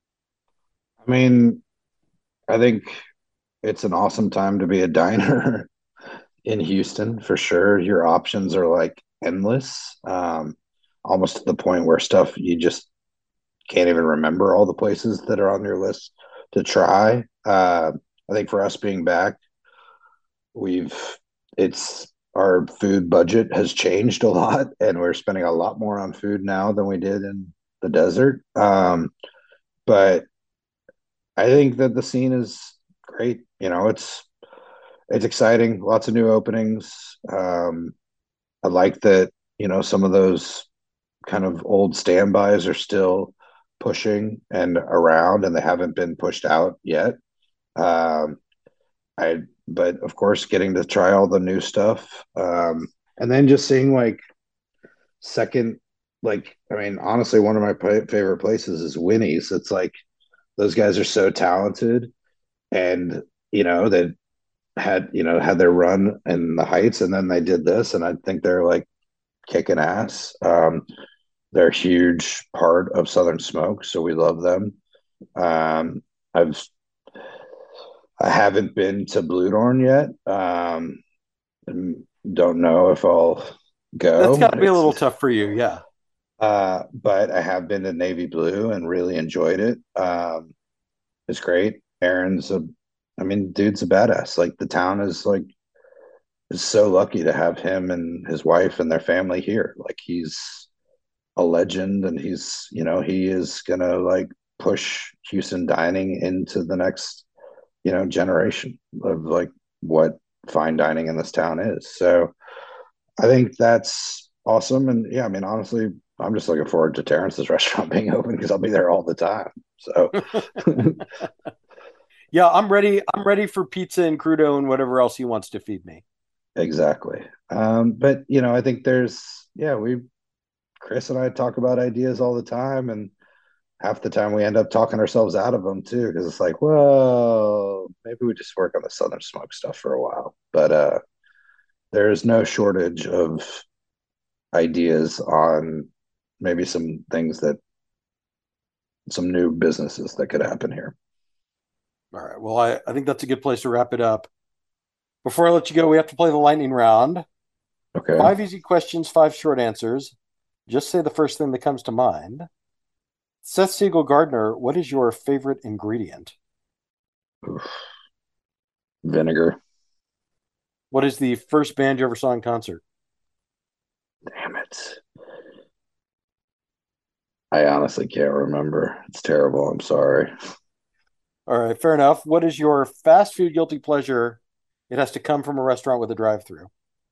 I mean, I think it's an awesome time to be a diner in Houston for sure. Your options are like endless, um, almost to the point where stuff you just can't even remember all the places that are on your list to try. Uh, I think for us being back, we've it's our food budget has changed a lot, and we're spending a lot more on food now than we did in the desert. Um, but I think that the scene is great. You know, it's it's exciting. Lots of new openings. Um, I like that. You know, some of those kind of old standbys are still pushing and around, and they haven't been pushed out yet. Um, I, but of course, getting to try all the new stuff, um, and then just seeing like second, like I mean, honestly, one of my favorite places is Winnie's. It's like those guys are so talented, and you know they had you know had their run in the heights, and then they did this, and I think they're like kicking ass. Um, they're a huge part of Southern Smoke, so we love them. Um, I've I haven't been to Blue Dorn yet. Um, don't know if I'll That's got go. to be a It's little tough for you. Yeah. uh, but I have been to Navy Blue and really enjoyed it. Um, it's great. Aaron's a, I mean, dude's a badass. Like the town is like is so lucky to have him and his wife and their family here. Like he's a legend, and he's you know he is gonna like push Houston dining into the next you know generation of like what fine dining in this town is. So I think that's awesome. And yeah, I mean, honestly, I'm just looking forward to Terrence's restaurant being open because I'll be there all the time. So Yeah, I'm ready. I'm ready for pizza and crudo and whatever else he wants to feed me. Exactly. Um, but you know, I think there's yeah, we Chris and I talk about ideas all the time, and half the time we end up talking ourselves out of them too, because it's like, well, maybe we just work on the Southern Smoke stuff for a while. But uh, there's no shortage of ideas on maybe some things that some new businesses that could happen here. All right. Well, I, I think that's a good place to wrap it up. Before I let you go, we have to play the lightning round. Okay. Five easy questions, five short answers. Just say the first thing that comes to mind. Seth Siegel Gardner, what is your favorite ingredient? Oof. Vinegar. What is the first band you ever saw in concert? Damn it. I honestly can't remember. It's terrible. I'm sorry. All right, fair enough. What is your fast food guilty pleasure? It has to come from a restaurant with a drive-through.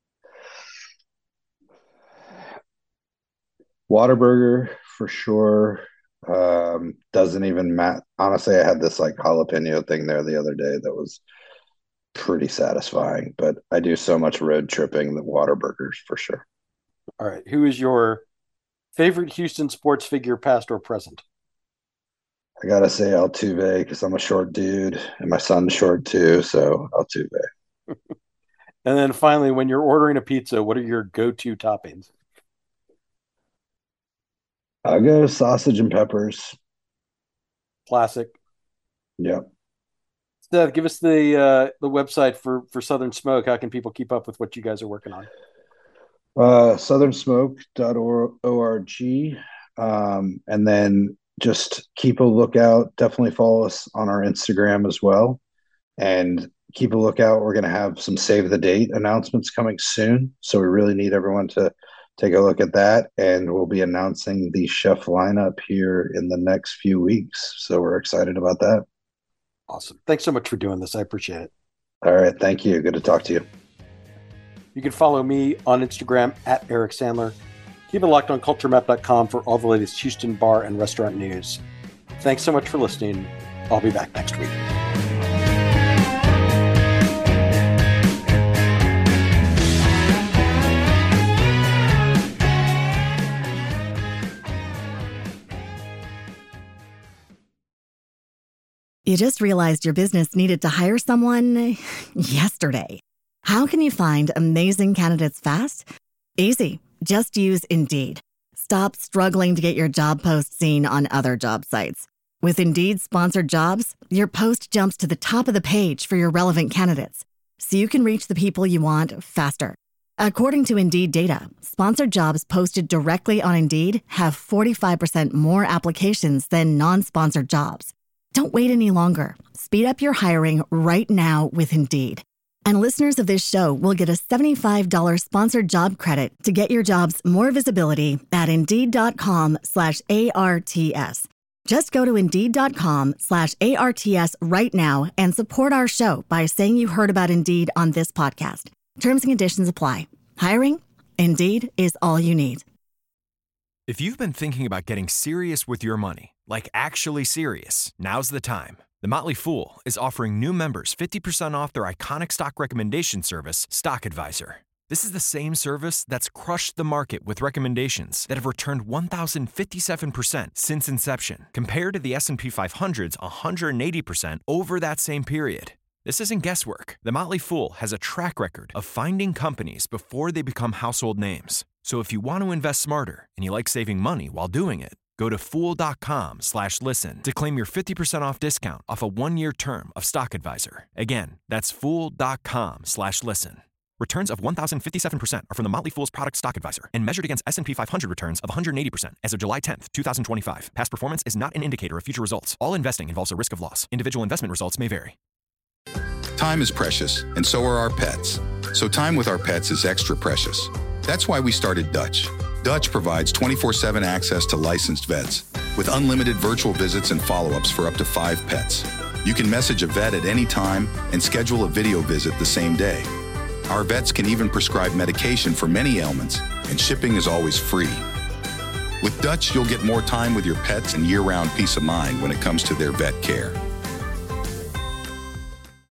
Whataburger for sure. Um, doesn't even matter. Honestly, I had this like jalapeno thing there the other day that was pretty satisfying, but I do so much road tripping that Whataburgers for sure. All right. Who is your favorite Houston sports figure, past or present? I gotta say Altuve because I'm a short dude and my son's short too, so Altuve. And then finally, when you're ordering a pizza, what are your go-to toppings? I'll go sausage and peppers. Classic. Yep. Seth, give us the uh, the website for for Southern Smoke. How can people keep up with what you guys are working on? Uh, southern smoke dot org. Um, and then just keep a lookout. Definitely follow us on our Instagram as well. And keep a lookout. We're going to have some save the date announcements coming soon. So we really need everyone to take a look at that. And we'll be announcing the chef lineup here in the next few weeks. So we're excited about that. Awesome. Thanks so much for doing this. I appreciate it. All right. Thank you. Good to talk to you. You can follow me on Instagram at Eric Sandler. Keep it locked on culture map dot com for all the latest Houston bar and restaurant news. Thanks so much for listening. I'll be back next week. You just realized your business needed to hire someone yesterday. How can you find amazing candidates fast? Easy. Just use Indeed. Stop struggling to get your job post seen on other job sites. With Indeed sponsored jobs, your post jumps to the top of the page for your relevant candidates, so you can reach the people you want faster. According to Indeed data, sponsored jobs posted directly on Indeed have forty-five percent more applications than non-sponsored jobs. Don't wait any longer. Speed up your hiring right now with Indeed. And listeners of this show will get a seventy-five dollars sponsored job credit to get your jobs more visibility at Indeed.com slash ARTS. Just go to Indeed.com slash ARTS right now and support our show by saying you heard about Indeed on this podcast. Terms and conditions apply. Hiring? Indeed is all you need. If you've been thinking about getting serious with your money, like actually serious, now's the time. The Motley Fool is offering new members fifty percent off their iconic stock recommendation service, Stock Advisor. This is the same service that's crushed the market with recommendations that have returned one thousand fifty-seven percent since inception, compared to the S and P five hundred's one hundred eighty percent over that same period. This isn't guesswork. The Motley Fool has a track record of finding companies before they become household names. So if you want to invest smarter and you like saving money while doing it, go to fool.com slash listen to claim your fifty percent off discount off a one-year term of Stock Advisor. Again, that's fool.com slash listen. Returns of one thousand fifty-seven percent are from the Motley Fool's product Stock Advisor and measured against S and P five hundred returns of one hundred eighty percent as of July tenth, twenty twenty-five. Past performance is not an indicator of future results. All investing involves a risk of loss. Individual investment results may vary. Time is precious, and so are our pets. So time with our pets is extra precious. That's why we started Dutch. Dutch provides twenty-four seven access to licensed vets with unlimited virtual visits and follow-ups for up to five pets. You can message a vet at any time and schedule a video visit the same day. Our vets can even prescribe medication for many ailments, and shipping is always free. With Dutch, you'll get more time with your pets and year-round peace of mind when it comes to their vet care.